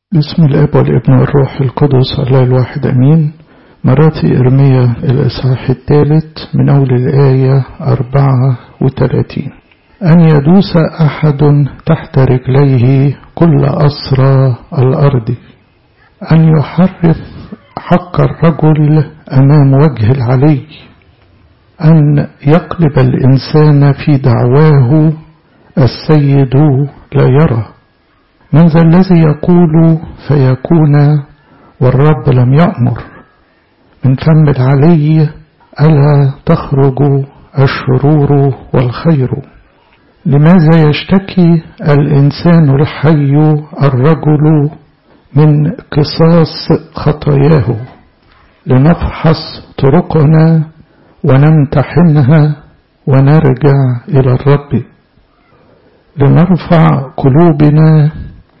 بسم الاب والابن والروح القدس الله الواحد امين. مراتي ارميا الاصحاح 3 من اول الايه 34. ان يدوس احد تحت رجليه كل اسرى الارض، ان يحرف حق الرجل امام وجه العلي، ان يقلب الانسان في دعواه السيد لا يرى. من ذا الذي يقول فيكون والرب لم يأمر؟ من فم العلي ألا تخرج الشرور والخير؟ لماذا يشتكي الإنسان الحي الرجل من قصاص خطاياه؟ لنفحص طرقنا ونمتحنها ونرجع إلى الرب، لنرفع قلوبنا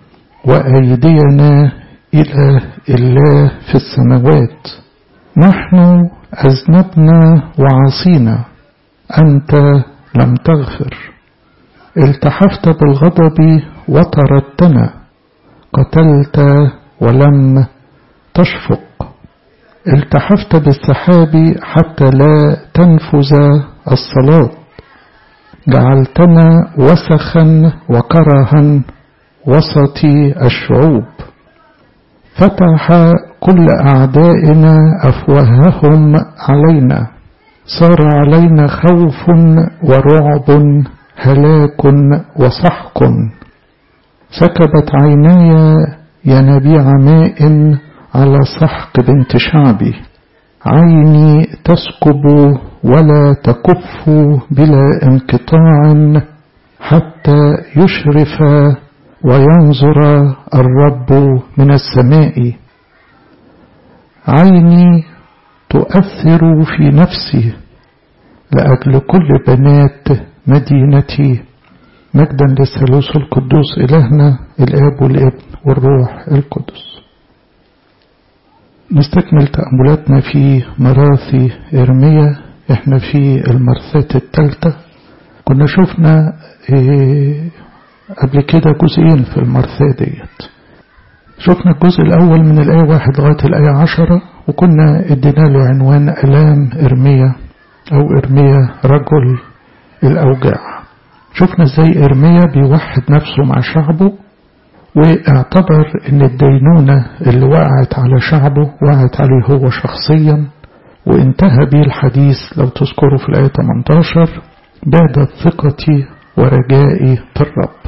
وأيدينا إلى الله في السماوات. نحن أذنبنا وعصينا، أنت لم تغفر. التحفت بالغضب وطردتنا، قتلت ولم تشفق. التحفت بالسحاب حتى لا تنفذ الصلاة، جعلتنا وسخا وكرها وسط الشعوب. فتح كل أعدائنا أفواههم علينا، صار علينا خوف ورعب، هلاك وسحق. سكبت عيناي ينابيع ماء على سحق بنت شعبي، عيني تسكب ولا تكف بلا انقطاع حتى يشرف وينظر الرب من السماء. عيني تؤثر في نفسي لأجل كل بنات مدينتي. مجدا للثالوث القدوس إلهنا الآب والابن والروح القدس. نستكمل تأملاتنا في مراثي إرميا. احنا في المرثاة الثالثة. كنا شفنا قبل كده جزئين في المرثاة ديت. شفنا الجزء الأول من الآية 1 لغاية الآية 10، وكنا ادينا له عنوان ألام إرميا أو إرميا رجل الأوجاع. شفنا ازاي إرميا بيوحد نفسه مع شعبه، واعتبر ان الدينونة اللي وقعت على شعبه وقعت عليه هو شخصيا، وانتهى به الحديث لو تذكروا في الآية 18: بعدت ثقتي ورجائي في الرب.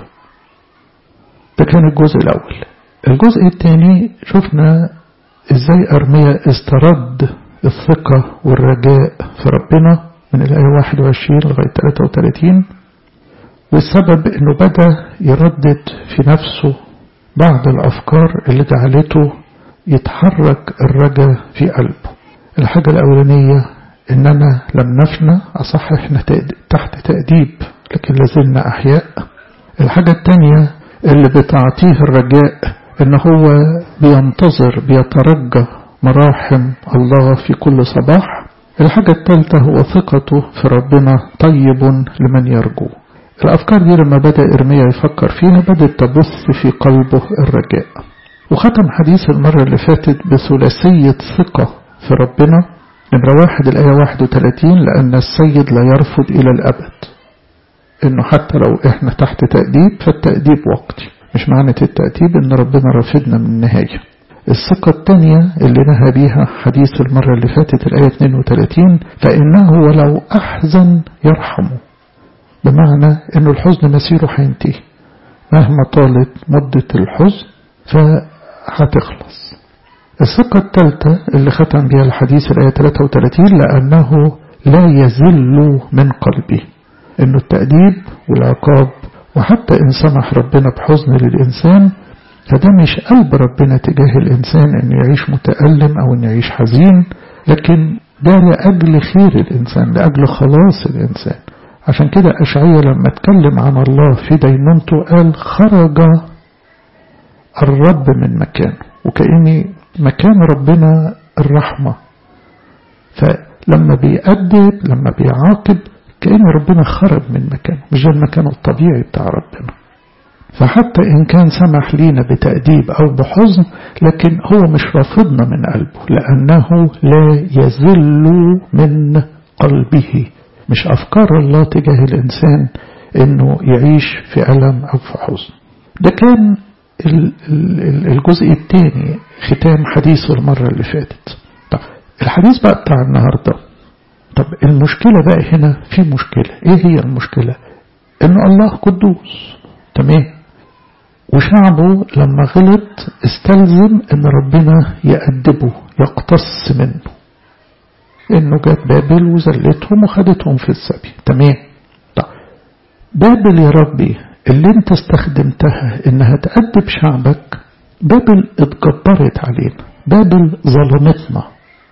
ده كان الجزء الأول. الجزء الثاني شفنا ازاي أرميا استرد الثقة والرجاء في ربنا من الآية 21 لغاية 33، والسبب انه بدأ يردد في نفسه بعض الأفكار اللي جعلته يتحرك الرجاء في قلبه. الحاجة الأولانية إننا لم نفنى، أصح إحنا تحت تأديب لكن لازلنا أحياء. الحاجة التانية اللي بتعطيه الرجاء إن هو بينتظر بيترجى مراحم الله في كل صباح. الحاجة الثالثة هو ثقته في ربنا طيب لمن يرجوه. الأفكار دي لما بدأ إرميا يفكر فيها بدأت تبث في قلبه الرجاء. وختم حديث المرة اللي فاتت بثلاثية ثقة في ربنا. نمرة 1 الآية 31: لأن السيد لا يرفض إلى الأبد. إنه حتى لو إحنا تحت تأديب فالتأديب وقتي، مش معنى التأديب إن ربنا رفضنا من النهاية. الثقة الثانية اللي نهى بيها حديث المرة اللي فاتت الآية 32: فإنه ولو أحزن يرحمه. بمعنى إنه الحزن مسيره هينتهي، مهما طالت مدة الحزن فهتخلص. الثقة الثالثة اللي ختم بها الحديث الآية 33: لأنه لا يزل من قلبي. إنه التأديب والعقاب وحتى إن سمح ربنا بحزن للإنسان، فده مش قلب ربنا تجاه الإنسان إنه يعيش متألم أو إنه يعيش حزين، لكن ده لأجل خير الإنسان، لأجل خلاص الإنسان. عشان كده أشعيا لما اتكلم عن الله في دينونته قال: خرج الرب من مكانه. وكأني مكان ربنا الرحمة، فلما بيأدب لما بيعاقب كأن ربنا خرج من مكانه، مش ده المكان الطبيعي بتاع ربنا. فحتى إن كان سمح لينا بتأديب أو بحزن، لكن هو مش رافضنا من قلبه، لأنه لا يذل من قلبه. مش أفكار الله تجاه الإنسان إنه يعيش في ألم أو في حزن. ده كان الجزء الثاني، ختام حديث المرة اللي فاتت. طب الحديث بقى بتاع النهاردة. طب المشكلة بقى هنا، في مشكلة. ايه هي المشكلة؟ إن الله قدوس، تمام، وشعبه لما غلط استلزم إن ربنا يأدبه، يقتص منه، إنه جات بابل وزلتهم وخدتهم في السبي، تمام. طب بابل يا ربي اللي انت استخدمتها انها تأدب شعبك، بابل اتجبرت علينا، بابل ظلمتنا.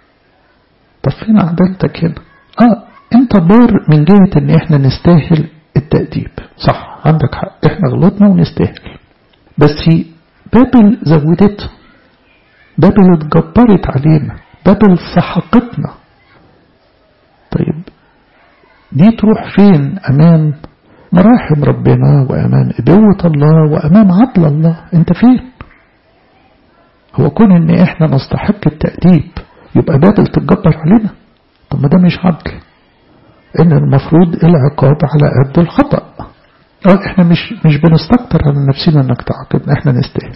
طب فين عدالتك هنا؟ انت بار من جهة ان احنا نستاهل التأديب، صح، عندك حق، احنا غلطنا ونستاهل، بس بابل زودتها، بابل اتجبرت علينا، بابل سحقتنا. طيب دي تروح فين امام مراحم ربنا وامام ابوة الله وامام عدل الله؟ انت فين؟ هو كون ان احنا نستحق التأديب يبقى بابل تتجبر علينا؟ طب ما ده مش عدل، ان المفروض العقاب على قد الخطأ. احنا مش بنستكتر على نفسنا انك تعاقبنا، احنا نستاهل،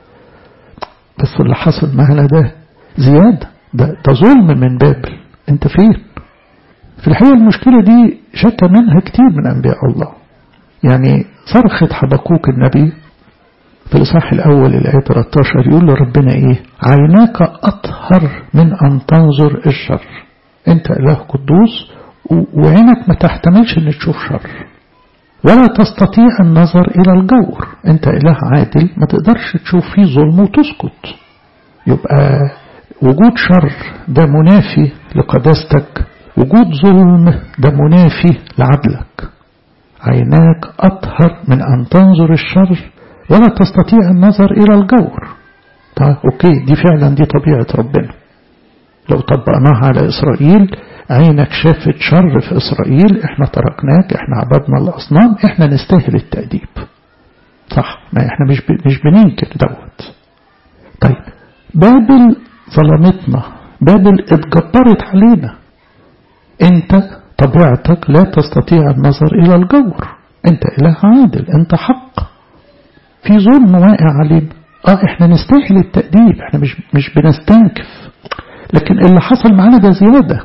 بس اللي حصل معنا ده زيادة، ده ظلم من بابل. انت فين؟ في الحقيقة المشكلة دي شكى منها كتير من أنبياء الله. يعني صرخت حبقوك النبي في الإصحاح الأول الآية 13 يقول له ربنا إيه؟ عيناك أطهر من أن تنظر الشر. أنت إله قدوس وعينك ما تحتملش أن تشوف شر، ولا تستطيع النظر إلى الجور. أنت إله عادل ما تقدرش تشوف فيه ظلم وتسكت. يبقى وجود شر ده منافي لقداستك، وجود ظلم ده منافي لعدلك. عيناك أطهر من أن تنظر الشر ولا تستطيع النظر إلى الجور. طيب أوكي، دي فعلا دي طبيعة ربنا. لو طبقناها على إسرائيل، عينك شافت شر في إسرائيل، احنا تركناك، احنا عبدنا الأصنام، احنا نستاهل التأديب، صح، ما احنا مش بننكر دوت. طيب بابل ظلمتنا، بابل اتجبرت علينا. انت طبيعتك لا تستطيع النظر إلى الجور، انت إله عادل، انت حق، في ظلم واقع علينا. احنا نستاهل التأديب، احنا مش بنستنكف، لكن اللي حصل معنا ده زيادة.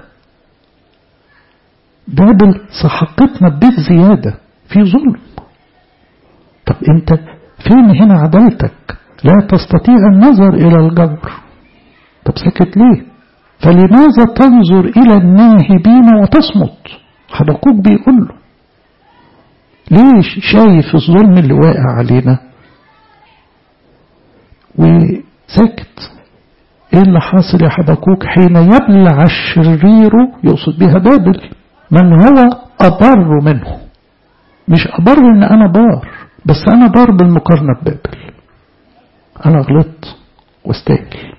بابل سحقتنا بزيادة، في ظلم. طب انت فين هنا عدالتك؟ لا تستطيع النظر إلى الجور. طب سكت ليه؟ فلماذا تنظر إلى الناهبين وتصمت؟ حبقوك بيقول له ليش شايف الظلم اللي واقع علينا وسكت؟ ايه اللي حاصل يا حبقوك؟ حين يبلع الشرير، يقصد بها بابل، من هو أبر منه. مش أبر ان انا بار، بس انا بار بالمقارنة ببابل. انا غلطت واستاهل،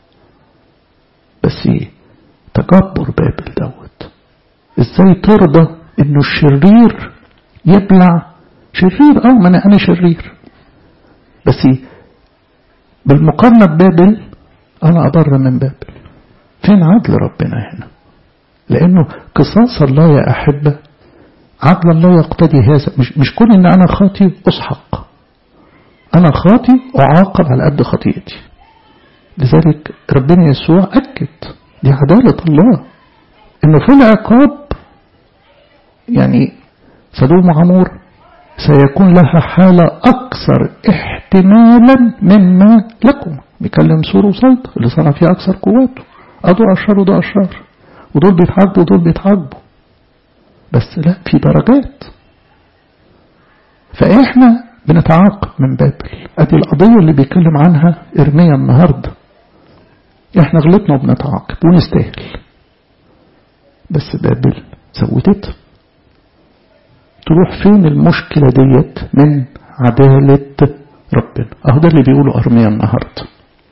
بس ايه؟ تجبر بابل دوت. ازاي ترضى انه الشرير يبلع شرير؟ ما انا شرير، بس ايه؟ بالمقارنة ببابل انا اضر من بابل. فين عدل ربنا هنا؟ لانه قصاص الله يا احبة، عدل الله يقتضي هذا. مش كون ان انا خاطي اسحق، انا خاطي اعاقب على قد خطيئتي. لذلك ربنا يسوع اكد دي عدالة الله، انه في العقاب يعني سدوم وعمور سيكون لها حالة اكثر احتمالا مما لكم. بيكلم سور وصيد اللي صنع فيها اكثر قواته، دول اشرار وده اشرار، ودول بيتعاقبوا ودول بيتعاقبوا، بس لا، في درجات. فاحنا بنتعاقب من بابل. ادي القضية اللي بيتكلم عنها ارميا النهاردة. احنا غلطنا وبنتعاقب ونستاهل، بس بابل زودت. تروح فين المشكلة ديت من عدالة ربنا؟ ده اللي بيقوله ارميا النهاردة.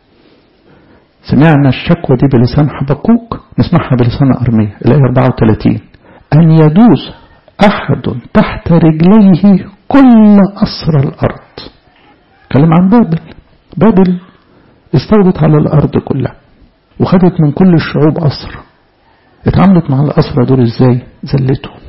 سمعنا الشكوى دي بلسان حبقوك، نسمعها بلسان ارميا. الآية 34: أن يدوس أحد تحت رجليه كل أسر الأرض. اتكلم عن بابل استولت على الأرض كلها وخدت من كل الشعوب أسرى. اتعاملت مع الأسرى دول ازاي؟ ذلتهم.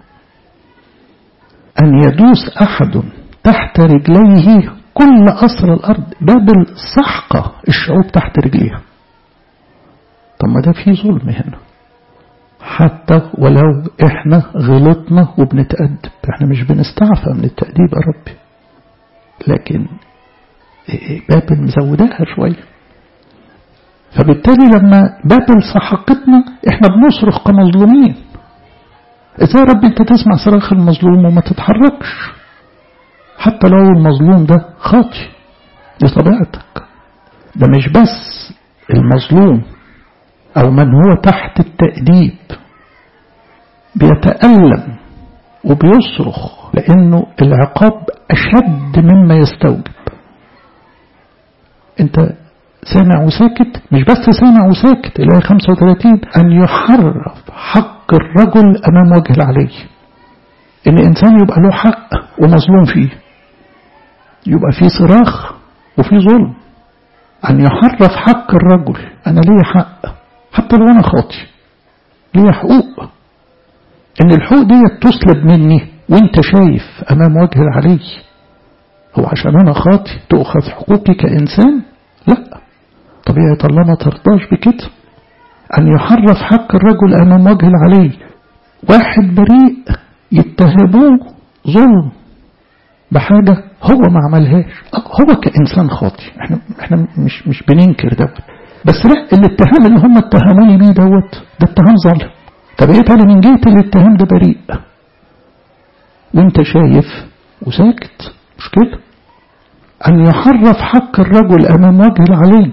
أن يدوس أحد تحت رجليه كل أسرى الأرض. بابل سحقة الشعوب تحت رجليها. طب ما ده فيه ظلم هنا. حتى ولو احنا غلطنا وبنتأدب، احنا مش بنستعفى من التأديب يا ربي، لكن بابل مزوداها شوية. فبالتالي لما بابل سحقتنا احنا بنصرخ كمظلومين. ازاي يا رب انت تسمع صراخ المظلوم وما تتحركش حتى لو المظلوم ده خاطئ؟ دي طبيعتك. ده مش بس المظلوم او من هو تحت التأديب بيتألم وبيصرخ لانه العقاب اشد مما يستوجب. انت سامع وساكت، مش بس سامع وساكت. الآية 35 أن يحرف حق الرجل أمام وجه العلي. إن إنسان يبقى له حق ومظلوم فيه، يبقى فيه صراخ وفيه ظلم. أن يحرف حق الرجل، أنا ليه حق حتى لو أنا خاطئ، ليه حقوق. إن الحقوق دي تسلب مني وإنت شايف أمام وجه العلي. هو عشان أنا خاطئ تأخذ حقوقي كإنسان؟ لا، طبيعة الله ما ترضاش بكده. أن يحرف حق الرجل أمام وجه العلي. واحد بريء يتهموه ظلم بحاجة هو ما عملهاش، هو كإنسان خاطئ. احنا مش بننكر دوت، بس لا، الاتهام اللي هم اتهموني بيه دوت ده اتهام ظالم. فبقيت أنا من جهة الاتهام ده بريء وانت شايف وساكت، مش كده؟ أن يحرف حق الرجل أمام وجه العلي.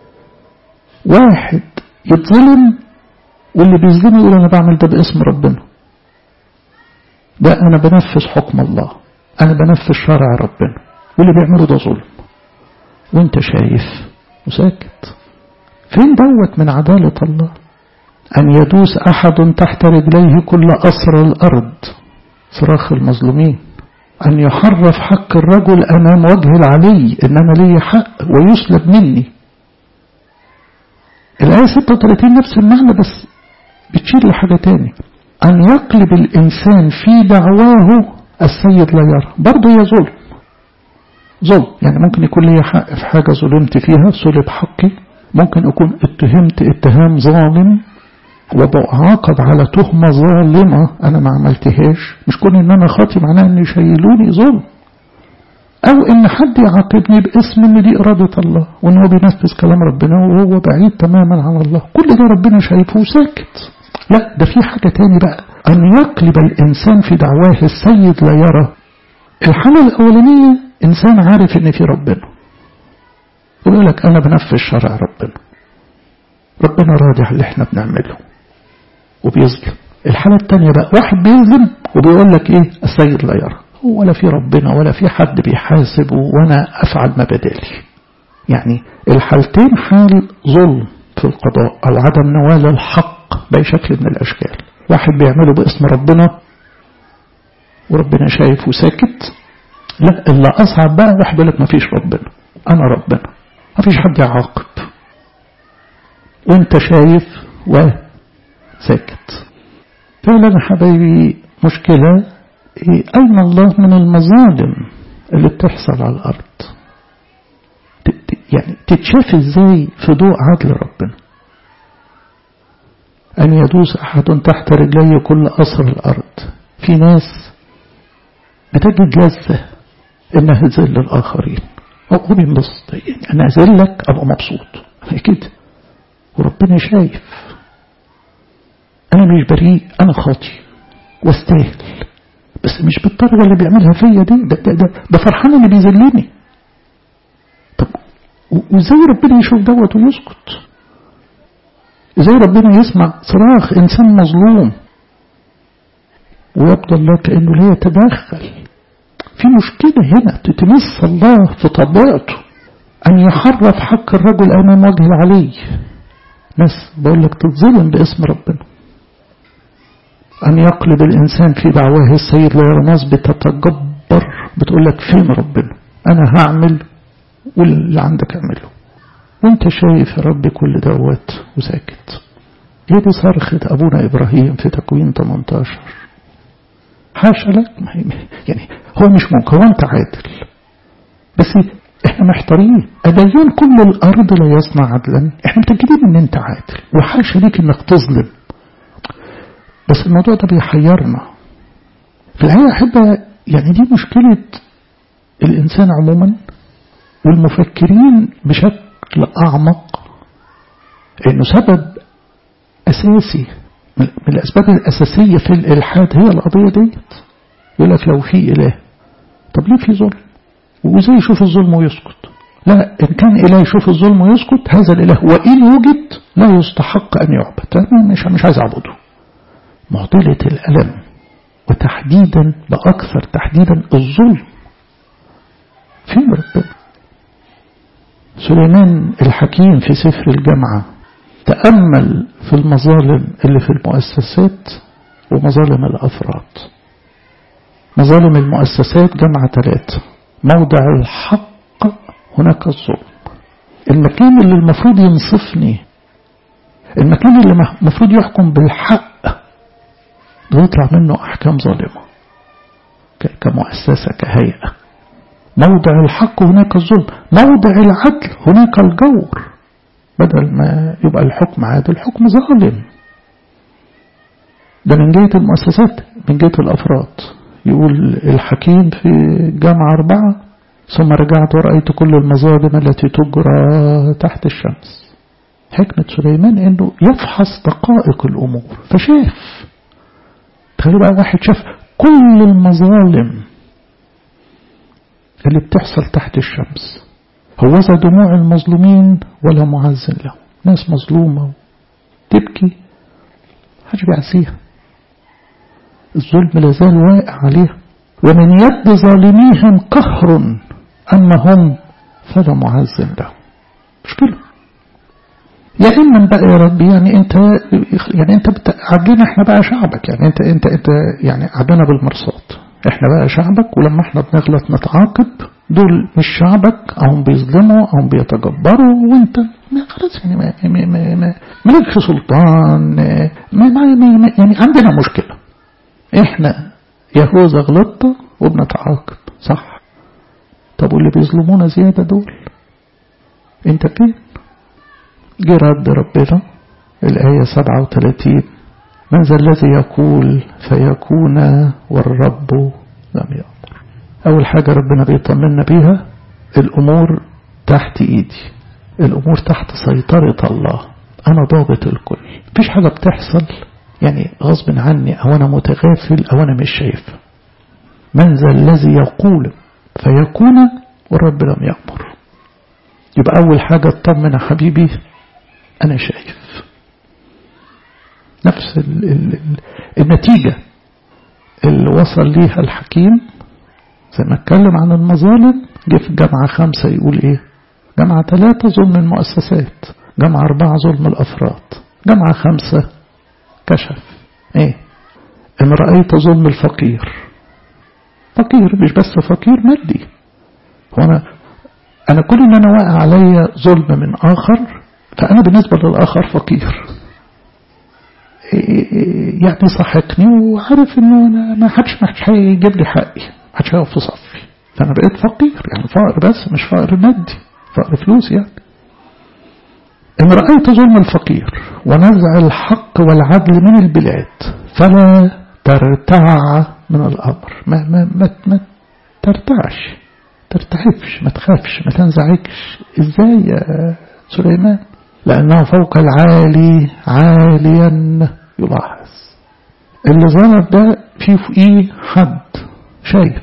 واحد يتظلم واللي بيظلمه يقول أنا بعمل ده باسم ربنا، ده أنا بنفذ حكم الله، أنا بنفذ شرع ربنا، واللي بيعمله ده ظلم وانت شايف وساكت. فين دوت من عدالة الله؟ أن يدوس أحد تحت رجليه كل أسرى الأرض، صراخ المظلومين. أن يحرف حق الرجل أمام وجه العلي، إن أنا لي حق ويسلب مني. الآية 36 نفس المعنى بس بتشير لحاجة تاني. أن يقلب الإنسان في دعواه السيد لا يرى، برضه هي ظلم. يعني ممكن يكون لي حق في حاجة ظلمت فيها سلب حقي، ممكن أكون اتهمت اتهام ظالم وبعاقب على تهمة ظالمة أنا ما عملتهاش. مش كون إن أنا خاطئ معناه إن يشيلوني ظلم، أو إن حد يعاقبني باسم إن دي إرادة الله وإن هو بينفذ كلام ربنا وهو بعيد تماما عن الله. كل ده ربنا شايفه وساكت. لا، ده في حاجة تاني بقى. أن يقلب الإنسان في دعواه السيد لا يرى. الحالة الأولانية إنسان عارف إن في ربنا يقول لك أنا بنفذ شرع ربنا راضي على اللي احنا بنعمله وبيظلم. الحالة التانية بقى واحد بيظلم وبيقول لك ايه؟ السيد لا يرى، ولا في ربنا ولا في حد بيحاسب وانا افعل ما بدالي. يعني الحالتين حال ظلم في القضاء او عدم نوال الحق باي شكل من الاشكال. واحد بيعمله باسم ربنا وربنا شايف وساكت. لا، اللي اصعب بقى واحد يقول لك ما فيش ربنا، انا ربنا، ما فيش حد يعاقب وانت شايف وساكت. فعلا يا حبايبي مشكلة. أين الله من المظالم اللي بتحصل على الأرض؟ يعني تتشاف ازاي في ضوء عدل ربنا؟ أن يدوس أحد تحت رجلي كل أسر الأرض. في ناس بتجد لذة إنها تذل الآخرين، هو بينبسط. يعني أنا أذلك أبقى مبسوط كده، وربنا شايف أنا مش بريء، أنا خاطئ واستاهل، بس مش بالطريقة اللي بيعملها فيا دي. ده فرحان اللي بيذلني. طب وإزاي ربنا يشوف دوت ويسكت؟ إزاي ربنا يسمع صراخ إنسان مظلوم ويبدو الله كأنه لا يتدخل؟ في مشكلة هنا تتمس الله في طبيعته. أن يحرف حق الرجل أمام وجه العلي. ناس بقول لك تتظلم باسم ربنا. أن يقلب الإنسان في دعواه السيد لا يرى. ناس بتتجبر بتقول لك فين ربنا؟ أنا هعمل واللي عندك اعمله، وانت شايف يا رب كل دوت وساكت. هي دي صرخة أبونا إبراهيم في تكوين 18. حاشا لك، يعني هو مش ممكن، هو أنت عادل، بس احنا محتارين. أديان كل الأرض لا يصنع عدلا، احنا متأكدين ان انت عادل وحاشا ليك انك تظلم، بس الموضوع ده بيحيرنا. في الحقيقة أحب يعني دي مشكلة الإنسان عموما والمفكرين بشكل أعمق، إنه سبب أساسي من الأسباب الأساسية في الإلحاد هي القضية ديت. يقول لك لو في إله، طب ليه في ظلم؟ وإزاي يشوف الظلم ويسكت؟ لا، إن كان إله يشوف الظلم ويسكت هذا الإله وإن وجد لا يستحق أن يعبد، أنا مش عايز أعبده. معضلة الألم، وتحديدا بأكثر تحديدا الظلم. فين ربنا؟ سليمان الحكيم في سفر الجامعة تأمل في المظالم اللي في المؤسسات ومظالم الأفراد. مظالم المؤسسات جامعة 3، موضع الحق هناك الظلم. المكان اللي المفروض ينصفني، المكان اللي المفروض يحكم بالحق، بيطلع منه أحكام ظالمة كمؤسسة كهيئة. موضع الحق هناك الظلم، موضع العدل هناك الجور. بدل ما يبقى الحكم عادل، الحكم ظالم. ده من جهة المؤسسات. من جهة الأفراد يقول الحكيم في جامعة 4: ثم رجعت ورأيت كل المظالم التي تجرى تحت الشمس. حكمة سليمان انه يفحص دقائق الأمور، فشاف. تخيلوا بقى واحد شاف كل المظالم اللي بتحصل تحت الشمس. هوذا دموع المظلومين ولا معز له. ناس مظلومة تبكي، حاجة بيعسيها، الظلم لازال واقع عليها. ومن يد ظالميهم قهر أما هم فلا معز له. مشكلة. يا إما بقى يا رب يعني أنت عدينا إحنا بقى شعبك، يعني أنت يعني عدنا بالمرصاد، إحنا بقى شعبك، ولما إحنا بنغلط نتعاقب. دول مش شعبك، أو بيظلموا أو بيتجبروا، وأنت خلاص يعني مالكش سلطان. يعني عندنا مشكلة، إحنا يهوذا غلطة وبنتعاقب، صح؟ طب واللي بيظلمونا زيادة دول أنت فين؟ جه رد ربنا الآية 37: من ذا الذي يقول فيكون والرب لم يأمر. أول حاجة ربنا بيطمنا بيها، الأمور تحت إيدي، الأمور تحت سيطرة الله، أنا ضابط الكل. مفيش حاجة بتحصل يعني غصب عني، أو أنا متغافل، أو أنا مش شايف. من ذا الذي يقول فيكون والرب لم يأمر. يبقى أول حاجة اطمن يا حبيبي، أنا شايف. نفس النتيجة اللي وصل ليها الحكيم زي ما اتكلم عن المظالم. جه في جامعة 5 يقول إيه؟ جامعة 3 ظلم المؤسسات، جامعة 4 ظلم الأفراد، جامعة 5 كشف إيه؟ إن رأيت ظلم الفقير. فقير مش بس فقير مادي، هو أنا كل إن أنا واقع عليا ظلم من آخر، فأنا بالنسبة للآخر فقير. يعني صحكني وعارف إنه أنا ما حدش هيجيب لي حقي، ما حدش هيقف في صفي، فأنا بقيت فقير. يعني فقر بس مش فقر مادي، فقر فلوس يعني. إن رأيت ظلم الفقير ونزع الحق والعدل من البلاد فلا ترتع من الأمر. ما ترتعبش، ما تخافش، ما تنزعجش. إزاي يا سليمان؟ لأنه فوق العالي عاليا يلاحظ. اللي ظلم ده فيه حد شايف.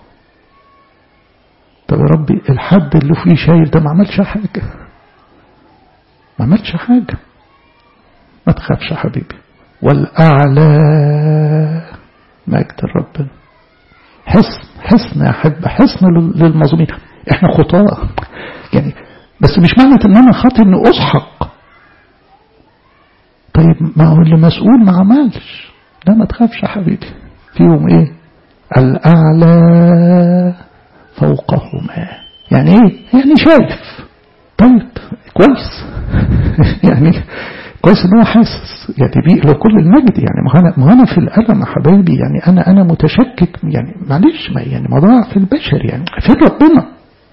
طب يا ربي الحد اللي فيه شايف ده ما عملش حاجة، ما عملش حاجة. ما تخافش يا حبيبي. والأعلى مجد ربنا. حسن يا حب، حسن للمظلومين. احنا خطاة يعني، بس مش معنى ان انا خاطئ اني اسحق. طيب ما هو اللي مسؤول ما عملش. لا ما تخافش يا حبيبي. فيهم ايه؟ الأعلى فوقهما. يعني ايه؟ يعني شايف. طيب كويس. يعني كويس ان هو حاسس، يعني دي له كل المجد. يعني ما انا في الألم يا حبايبي، يعني انا متشكك، يعني معلش، ما يعني موضوع في البشر، يعني في ربنا.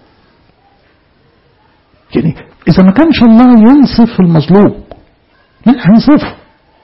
يعني اذا ما كانش الله ينصف المظلوم مين هينصفه؟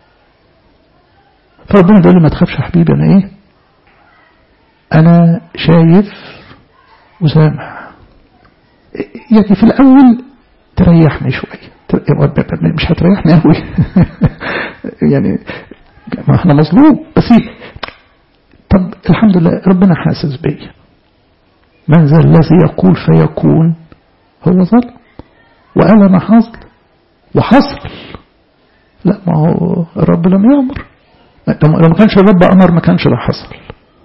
فربنا بيقول لي ما تخافش يا حبيبي، انا ايه؟ انا شايف وسامع. يعني في الاول تريحني شويه، مش هتريحني قوي. يعني ما احنا مظلوم، بس طب الحمد لله ربنا حاسس بيا. من ذا الذي يقول فيكون هو ظلم وقال انا حصل وحصل. لا، ما هو الرب لم يأمر. لو ما كانش الرب أمر ما كانش ده حصل.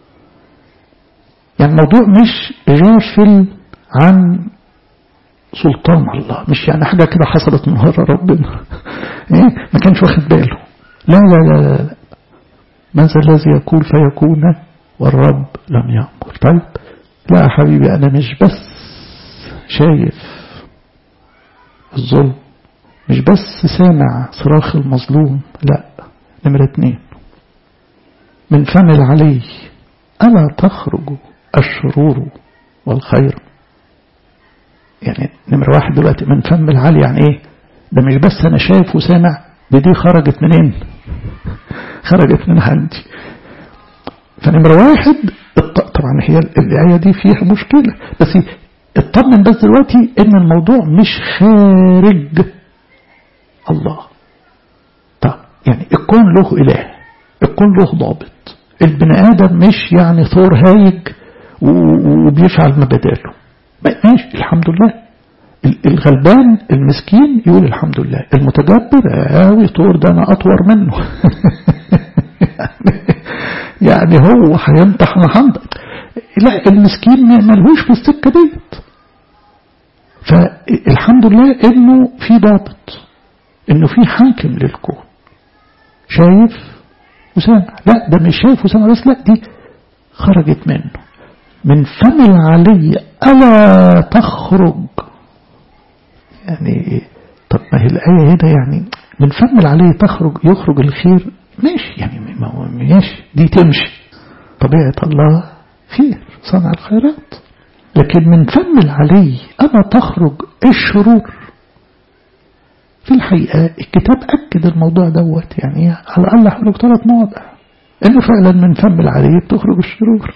يعني الموضوع مش غافل عن سلطان الله، مش يعني حاجة كده حصلت من ورا ربنا. إيه؟ ما كانش واخد باله. لا لا لا لا، من ذا الذي يقول فيكون والرب لم يأمر. طيب لا يا حبيبي، أنا مش بس شايف الظلم، مش بس سامع صراخ المظلوم، لا، نمرة 2، من فم العلي ألا تخرج الشرور والخير. يعني نمرة 1 دلوقتي من فم العلي، يعني ايه؟ ده مش بس انا شايف وسامع، دي خرجت منين؟ خرجت من عندي. فنمرة 1 طبعا هي الآية دي فيها مشكلة، بس اطمن بس دلوقتي ان الموضوع مش خارج الله. طب يعني الكون له إله، الكون له ضابط. البني آدم مش يعني ثور هايج وبيفعل ما بداله. ماشي الحمد لله. الغلبان المسكين يقول الحمد لله. المتجبر قوي ثور ده أنا أطور منه. يعني هو هيمتح محمد. لا، المسكين ملهوش في السكة ديت. فالحمد لله إنه في ضابط، إنه في حاكم للكون شايف وسامع. لا، ده مش شايف وسامع بس، لا، دي خرجت منه. من فم العلي ألا تخرج. يعني طب ما هي الآية هنا يعني من فم العلي يخرج الخير. ماشي، يعني ماشي، دي تمشي. طبيعة الله خير، صنع الخيرات. لكن من فم العلي ألا تخرج الشرور. في الحقيقة الكتاب أكد الموضوع دوت، يعني على الأقل حولك 3 مواضع إنه فعلا من فم العلي بتخرج الشرور.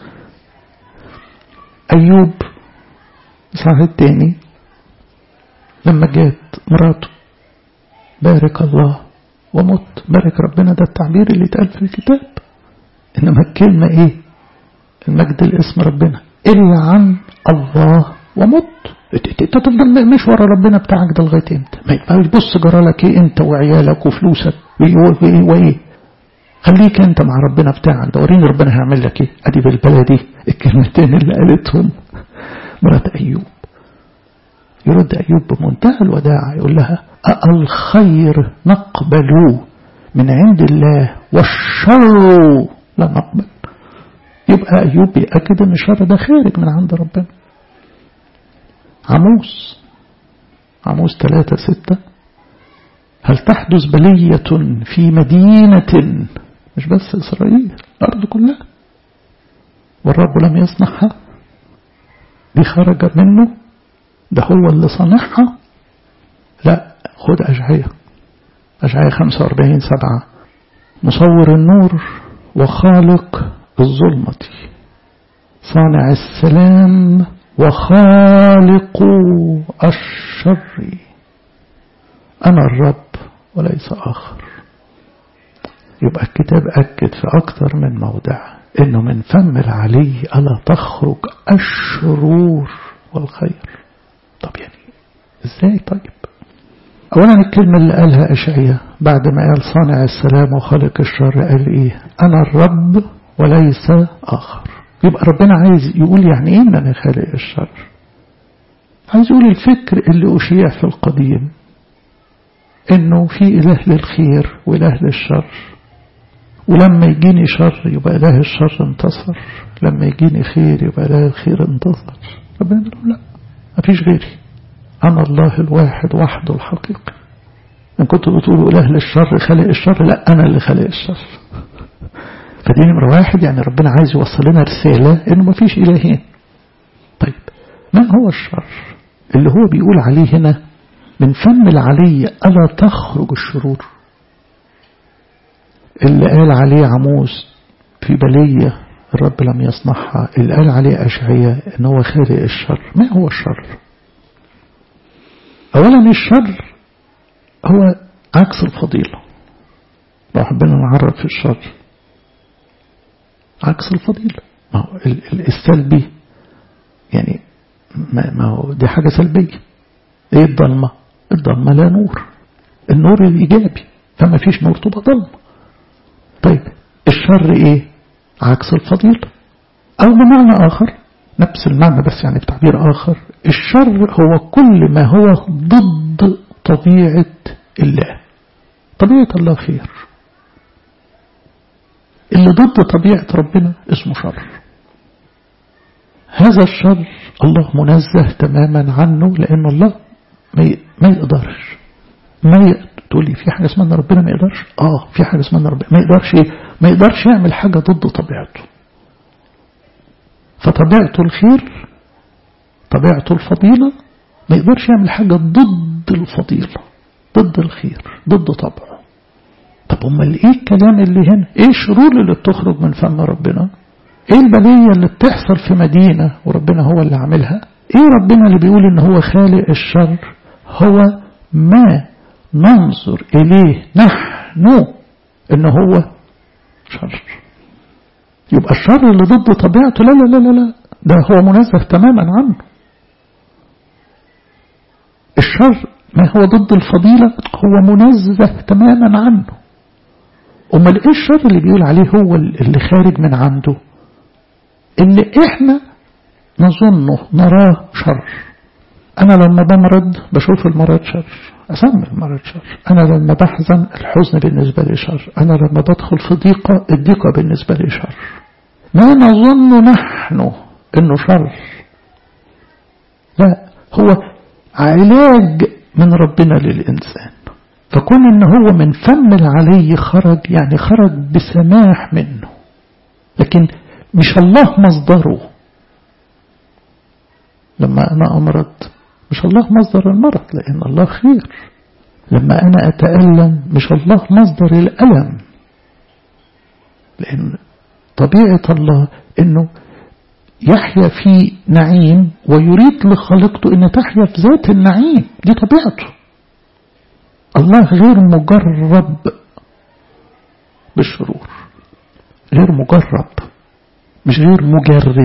أيوب الإصحاح 2 لما جات مراته بارك الله ومت. بارك ربنا، ده التعبير اللي اتقال في الكتاب. إنما الكلمة إيه؟ المجد الاسم ربنا. إلا عن الله ومت. انت تفضل مش ورا ربنا بتاعك ده لغايه امتى؟ ما يبص جرالك ايه انت وعيالك وفلوسك وايه. خليك انت مع ربنا بتاعك ده، وريني ربنا هيعمل لك ايه. ادي بالبلدي الكلمتين اللي قالتهم مرات ايوب. يرد ايوب بمنتهى الوداع يقول لها الخير نقبل من عند الله والشر لا نقبل. يبقى ايوب بيأكد ان الشر ده خارج من عند ربنا. عموس 3:6 هل تحدث بلية في مدينة، مش بس إسرائيل، الأرض كلها، والرب لم يصنعها؟ دي خرج منه، ده هو اللي صنعها. لا، خد أشعياء 45:7 مصور النور وخالق الظلمة صانع السلام وخالق الشر أنا الرب وليس آخر. يبقى الكتاب أكد في أكثر من موضع إنه من فم العلي ألا تخرج الشرور والخير. طب يعني إزاي؟ طيب أولا الكلمة اللي قالها أشعياء بعد ما قال صانع السلام وخالق الشر قال إيه؟ أنا الرب وليس آخر. يبقى ربنا عايز يقول يعني إيه إن أنا خالق الشر؟ عايز يقول الفكر اللي أشيع في القديم إنه في إله للخير وإله للشر، ولما يجيني شر يبقى إله الشر انتصر، لما يجيني خير يبقى إله الخير انتصر. ربنا يقول لا، مفيش غيري، أنا الله الواحد وحده الحقيقي. إن كنتوا بتقولوا إله للشر خلق الشر، لا أنا اللي خلق الشر. فدي نمرة واحد، يعني ربنا عايز يوصل لنا رسالة إنه مفيش إلهين. طيب من هو الشر اللي هو بيقول عليه هنا من فم العلي ألا تخرج الشرور؟ اللي قال عليه عموس في بلية الرب لم يصنعها، اللي قال عليه أشعياء إن هو خالق الشر. ما هو الشر؟ أولا الشر هو عكس الفضيلة. لو حبينا نعرف في الشر عكس الفضيلة، ما هو السلبي يعني ما هو دي حاجة سلبية. ايه الضلمة؟ الضلمة لا نور، النور الإيجابي، فما فيش نور تبقى ضلمة. طيب الشر ايه؟ عكس الفضيلة. او بمعنى اخر نفس المعنى بس يعني بتعبير اخر، الشر هو كل ما هو ضد طبيعة الله. طبيعة الله خير، اللي ضد طبيعة ربنا اسمه شر. هذا الشر الله منزه تماما عنه، لأن الله ما يقدرش. تقول لي في حاجة اسمها ان ربنا ما يقدرش؟ في حاجة اسمها ان ربنا ما يقدرش. ما يقدرش يعمل حاجة ضد طبيعته. فطبيعته الخير، طبيعته الفضيلة، ما يقدرش يعمل حاجة ضد الفضيلة، ضد الخير، ضد طبعه. طب امال ايه الكلام اللي هنا؟ ايه الشرور اللي بتخرج من فم ربنا؟ ايه البلية اللي بتحصل في مدينة وربنا هو اللي عاملها؟ ايه ربنا اللي بيقول ان هو خالق الشر؟ هو ما ننظر اليه نحن ان هو شر. يبقى الشر اللي ضد طبيعته لا لا لا لا، ده هو منزه تماما عنه. الشر ما هو ضد الفضيلة هو منزه تماما عنه. امال ايه الشر اللي بيقول عليه هو اللي خارج من عنده؟ اللي احنا نظنه نراه شر. انا لما بمرض بشوف المرض شر، اسمي المرض شر. انا لما بحزن الحزن بالنسبة لي شر. انا لما بدخل في ضيقة الضيقة بالنسبة لي شر. ما نظن نحن انه شر، لا، هو علاج من ربنا للإنسان. فكون ان هو من فم العلي خرج، يعني خرج بسماح منه، لكن مش الله مصدره. لما أنا أمرض مش الله مصدر المرض، لأن الله خير. لما أنا أتألم مش الله مصدر الألم، لأن طبيعة الله أنه يحيا في نعيم ويريد لخلقته أن تحيا في ذات النعيم. دي طبيعته. الله غير مجرب بالشرور، غير مجرب، مش غير مجرب.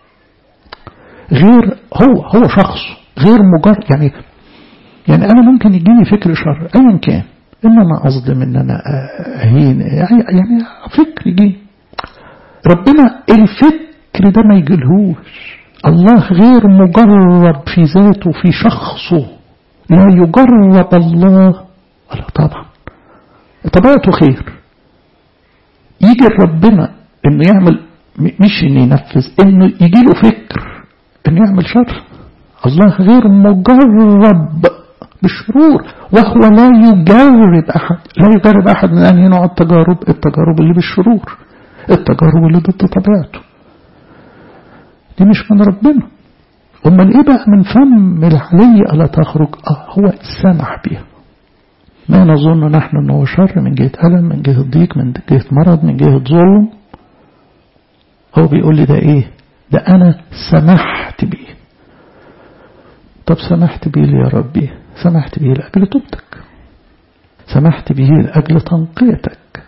غير هو شخص غير مجرد. يعني أنا ممكن يجيني فكر شر أيا كان، إن أنا أظلم، إن أنا أهين، يعني فكر يجي. ربنا الفكر ده ما يجيلهوش. الله غير مجرب في ذاته، في شخصه. لا يجرب الله ولا طبعا. طبيعته خير. يجي ربنا إنه يعمل، مش إنه ينفذ، إنه يجي له فكر إنه يعمل شر. الله غير مجرب بالشرور، وهو لا يجرب أحد. لا يجرب أحد من أنهي نوع التجارب اللي بالشرور، التجارب اللي ضد طبيعته. دي مش من ربنا. أمال إيه بقى من فم العلي ألا تخرج؟ هو سمح بها. ما نظن نحن أنه شر من جهة ألم، من جهة ضيق، من جهة مرض، من جهة ظلم. هو بيقول لي ده إيه؟ ده أنا سمحت بيه. طب سمحت بيه ليه يا ربي؟ سمحت بيه لأجل توبتك، سمحت بيه لأجل تنقيتك.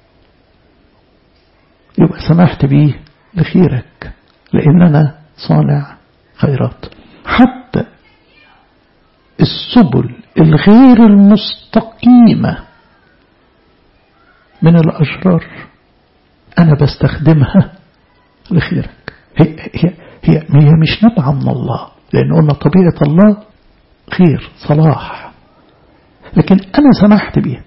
يبقى سمحت بيه لخيرك، لأن أنا صانع خيرات. حتى السبل الغير المستقيمة من الأشرار أنا بستخدمها لخيرك. هي مش نبعة من الله، لأن قلنا طبيعة الله خير صلاح، لكن أنا سمحت بيها.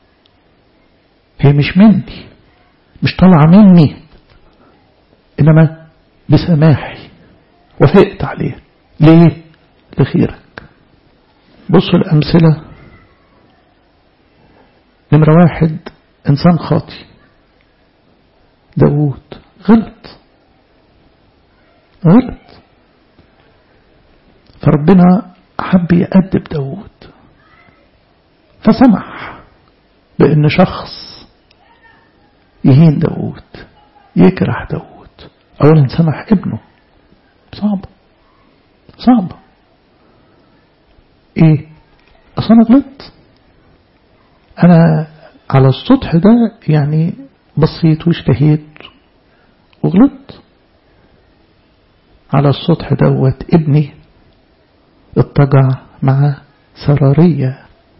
هي مش مني، مش طالعة مني، إنما بسماحي وافقت عليه. ليه؟ لخيرك. بصوا الأمثلة. نمرة 1 إنسان خاطي، داود غلط، فربنا حب يأدب داود فسمح بأن شخص يهين داود، يكره داود. أولا سمح ابنه، صعب. ايه اصلا غلط، انا على السطح ده يعني بصيت واشتهيت وغلط. على السطح دوت ابني اتجع مع سرارية.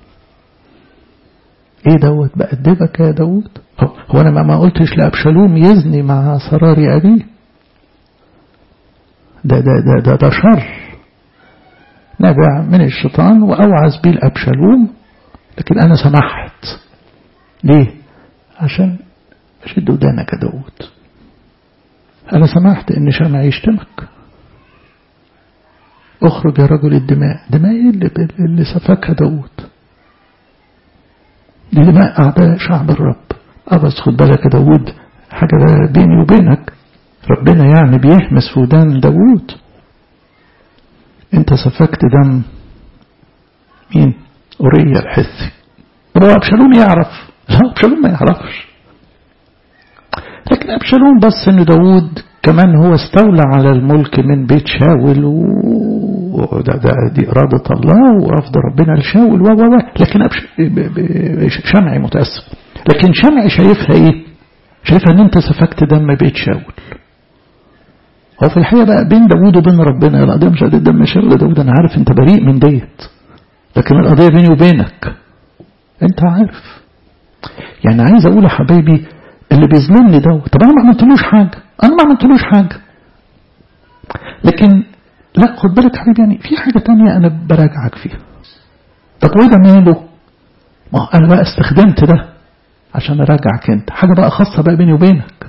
ايه دوت بأدبك يا داود؟ هو انا ما قلتش لأبشالوم يزني مع سراري ابيه؟ ده شر نابع من الشيطان وأوعز بيه الأبشالوم، لكن أنا سمحت. ليه؟ عشان أشد ودانك يا داود. أنا سمحت إن شمع يشتمك. اخرج يا رجل الدماء. دماء اللي سفكها داود دي دماء أعداء شعب الرب. بس خد بالك يا داود، حاجة ده بيني وبينك، ربنا يعني بيحمس في ودان داود. انت سفكت دم مين؟ أوريا الحثي. طب هو أبشالوم يعرف؟ لا، أبشالوم ما يعرفش، لكن أبشالوم بس إن داود كمان هو استولى على الملك من بيت شاول، دي إرادة الله ورفض ربنا لشاول لكن شمعي متأسف، لكن شمعي شايفها ايه؟ شايفها ان انت سفكت دم بيت شاول. هو في الحقيقة بقى بين داود وبين ربنا القضية مش قضية دم شاول. داود انا عارف انت بريء من ديت، لكن القضية بيني وبينك انت عارف. يعني عايز اقول يا حبايبي اللي بيظلمني داود، طب انا ما عملتلوش حاجة، لكن لا خد بالك حبيبي، يعني في حاجة تانية انا براجعك فيها. طب وده ماله؟ ما انا بقى استخدمت ده عشان اراجعك انت، حاجة بقى خاصة بقى بيني وبينك.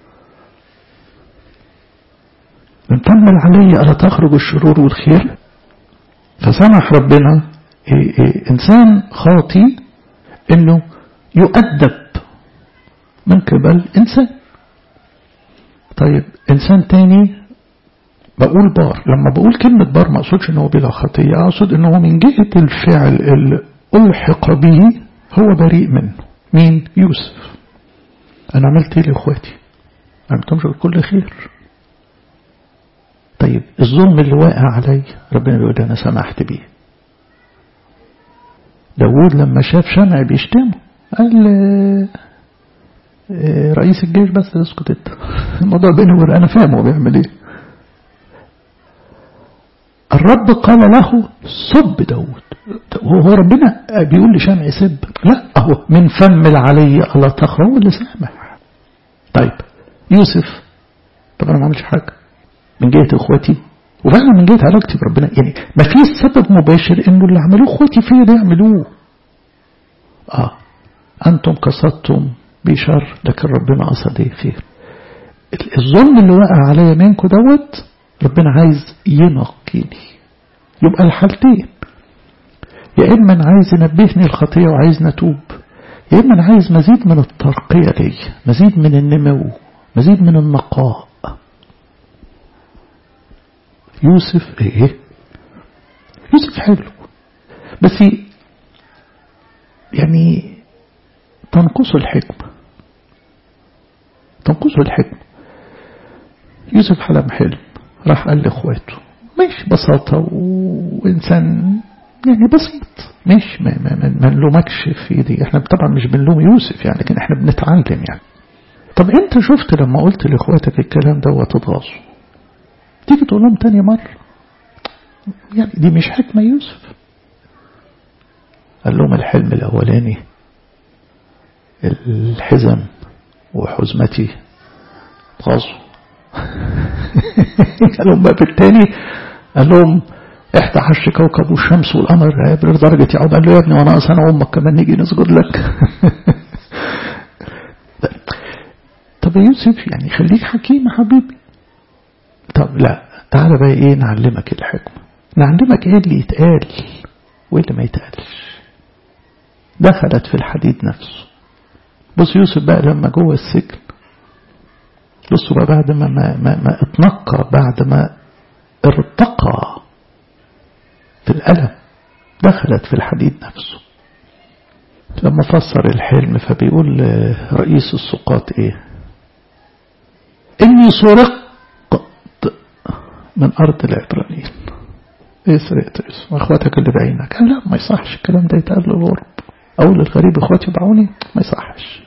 نكمل علي ألا تخرج الشرور والخير. فسمح ربنا إنسان خاطي إنه يؤدب من قبل إنسان. طيب إنسان تاني بقول بار، لما بقول كلمة بار ما أقصدش إنه بلا خطية، أقصد إنه من جهة الفعل اللي ألحق به هو بريء منه. مين؟ يوسف. أنا عملت إيه لإخواتي؟ عملتهمش بكل خير. طيب الظلم اللي واقع علي ربنا بيقول أنا سمحت بيه. داود لما شاف شمع بيشتمه قال رئيس الجيش بس اسكت انت، الموضوع بينه وبين انا فاهم هو بيعمل ايه. الرب قال له سب داود، وهو ربنا بيقول لشمع سب؟ لا، اهو من فم العلي ألا تخرج اللي سامح. طيب يوسف طبعا ما عملش حاجه من جهة اخواتي، وفعلا من جهة علاقتي بربنا، يعني ما فيش سبب مباشر انه اللي عملوه اخواتي فيا ده يعملوه. انتم قصدتم بشر لكن ربنا قصد ايه خير. الظلم اللي وقع عليا منكم دوت ربنا عايز ينقيني. يبقى الحالتين، يا اما انا عايز ينبهني الخطية وعايز نتوب، يا اما انا عايز مزيد من الترقية لي، مزيد من النمو، مزيد من النقاء. يوسف ايه؟ يوسف حلو بس يعني تنقصه الحكمة. يوسف حلم حلم، راح قال لاخواته، مش بساطة وإنسان يعني بسيط، مش ما نلومكش في دي، احنا طبعا مش بنلوم يوسف يعني، لكن احنا بنتعلم يعني. طب انت شفت لما قلت لاخواتك الكلام ده وتتغاظوا، تيجي تقول لهم تاني مرة؟ يعني دي مش حكمة يوسف. قال لهم الحلم الأولاني الحزم وحزمتي غاظوا. قال لهم بقى بالتالي، قال لهم 11 كوكب والشمس والقمر بدرجة يعود. قال له يا ابني وانا انا امك كمان نيجي نسجد لك. طب يا يوسف يعني خليك حكيم يا حبيبي. طب لا، تعالى بقى ايه نعلمك الحكمة. نعلمك ايه اللي يتقال وايه اللي ما يتقالش. دخلت في الحديد نفسه. بص يوسف بقى لما جوه السجن، بصوا بقى بعد ما اتنقى، بعد ما ارتقى في الألم، دخلت في الحديد نفسه. لما فسر الحلم فبيقول رئيس السقاط ايه؟ اني سرقت من ارض العبرانيين. ايه سرقت يوسف؟ اخواتك اللي بعينك. قال لا ما يصحش الكلام ده يتقال للغرب. اقول للغريب اخواتي باعوني؟ ما يصحش.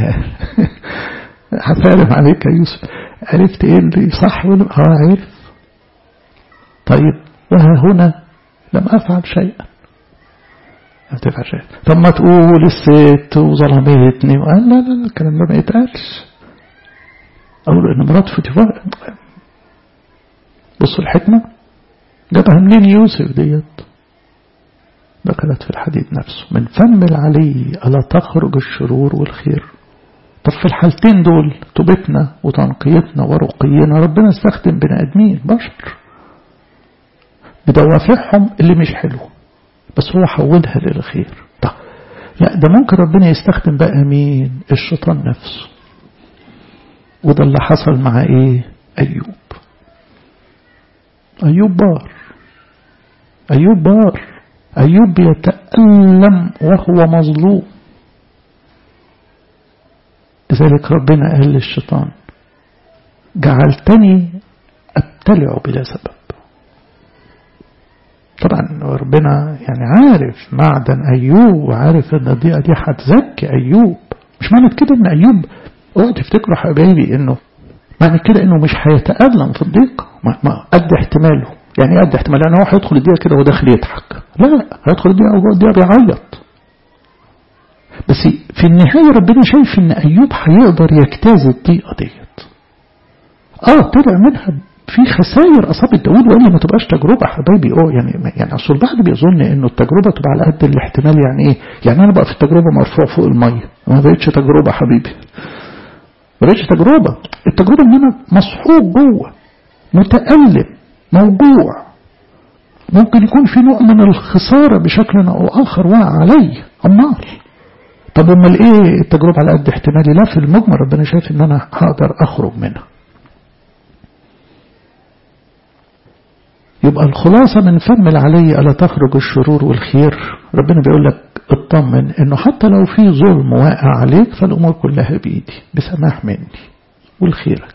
هفارم عليك يا يوسف. عرفت ايه اللي صح ولا عارف؟ طيب وها هنا لم افعل شيئا. ما تفعل شيئا. طب ما تقول الست وظلمتني. قال لا لا لا الكلام ده ما يتقالش. اقول ان مرات فوتيفار. بصوا الحكمه جابها منين يوسف ديت؟ دخلت في الحديد نفسه. من فم العلي ألا تخرج الشرور والخير. طب في الحالتين دول توبتنا وتنقيتنا ورقينا ربنا استخدم بني آدمين بشر بدوافعهم اللي مش حلو، بس هو حولها للخير. طب لا ده ممكن ربنا يستخدم بقى مين؟ الشيطان نفسه. وده اللي حصل مع ايه؟ أيوب. أيوب بار. أيوب بار. أيوب يتألم وهو مظلوم. لذلك ربنا قال للشيطان جعلتني أبتلع بلا سبب. طبعا ربنا يعني عارف معدن أيوب وعارف ان دي هتزكي أيوب. مش معنى كده ان أيوب اوعوا تفتكروا حبايبي انه معنى كده انه مش هيتألم في الضيق. ما قد احتماله. يعني قد احتمال يعني هو هيدخل الدقيقة كده وداخل يضحك. لا هيدخل الدقيقة وجوه الدقيقة بيعيط. بس في النهاية ربنا شايف ان أيوب هيقدر يجتاز الضيقة ديت. طلع منها في خسائر أصابت داود وإلا ما تبقاش تجربة حبايبي. يعني أصل البعض بيظن إنه التجربة تبقى على قد الاحتمال. يعني إيه؟ يعني أنا بقى في التجربة مرفوع فوق المية ما بقتش تجربة حبيبي. ما بقتش تجربة. التجربة إن أنا مسحوق جوه متألم موجوع. ممكن يكون في نوع من الخسارة بشكل أو آخر واقع علي أمال. طب أمال إيه التجربة على قد احتمالي؟ لا في المجمل ربنا شايف إن أنا هقدر أخرج منها. يبقى الخلاصة من فم العلي ألا تخرج الشرور والخير. ربنا بيقول لك اطمن إنه حتى لو في ظلم واقع عليك فالأمور كلها بإيدي بسماح مني والخيرك.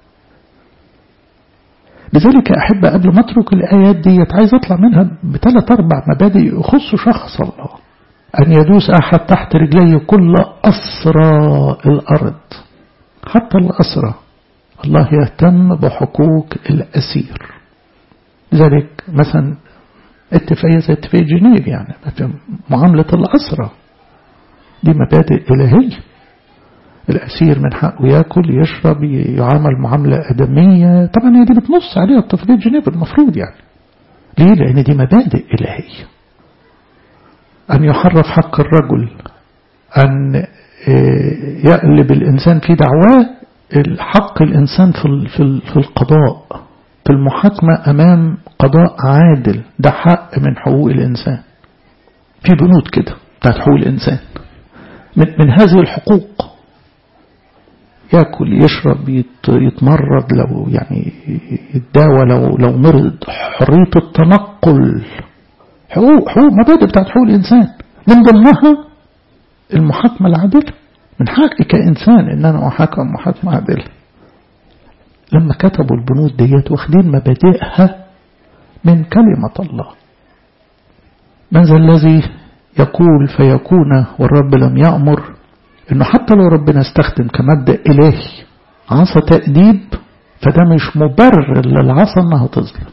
لذلك أحب قبل ما أترك الآيات ديت عايز أطلع منها بثلاث أربع مبادئ يخص شخص الله. أن يدوس أحد تحت رجلي كل أسرى الأرض. حتى الأسرى الله يهتم بحقوق الأسير. لذلك مثلا اتفاقية زي اتفاقية جنيف يعني معاملة الأسرى دي مبادئ إلهية. الأسير من حقه يأكل يشرب يعامل معاملة أدمية. طبعا هي دي بتنص عليها اتفاقية جنيف المفروض يعني. ليه؟ لأن دي مبادئ إلهية. أن يحرف حق الرجل، أن يقلب الإنسان في دعواه حق الإنسان في القضاء في المحاكمة أمام قضاء عادل. ده حق من حقوق الإنسان. في بنود كده بتاعت حقوق الإنسان. من هذه الحقوق يأكل يشرب يتمرض لو يعني يتداوى لو مرض. حرية التنقل. حقوق مبادئ بتاعت حقوق الإنسان. من ضمنها المحاكمة العادلة. من حقي كإنسان إن أنا أحاكم محاكمة عادلة. لما كتبوا البنود ديت واخدين مبادئها من كلمة الله. من ذا الذي يقول فيكون والرب لم يأمر؟ إنه حتى لو ربنا استخدم كمبدأ إلهي عصا تأديب فده مش مبرر للعصا أنها تظلم.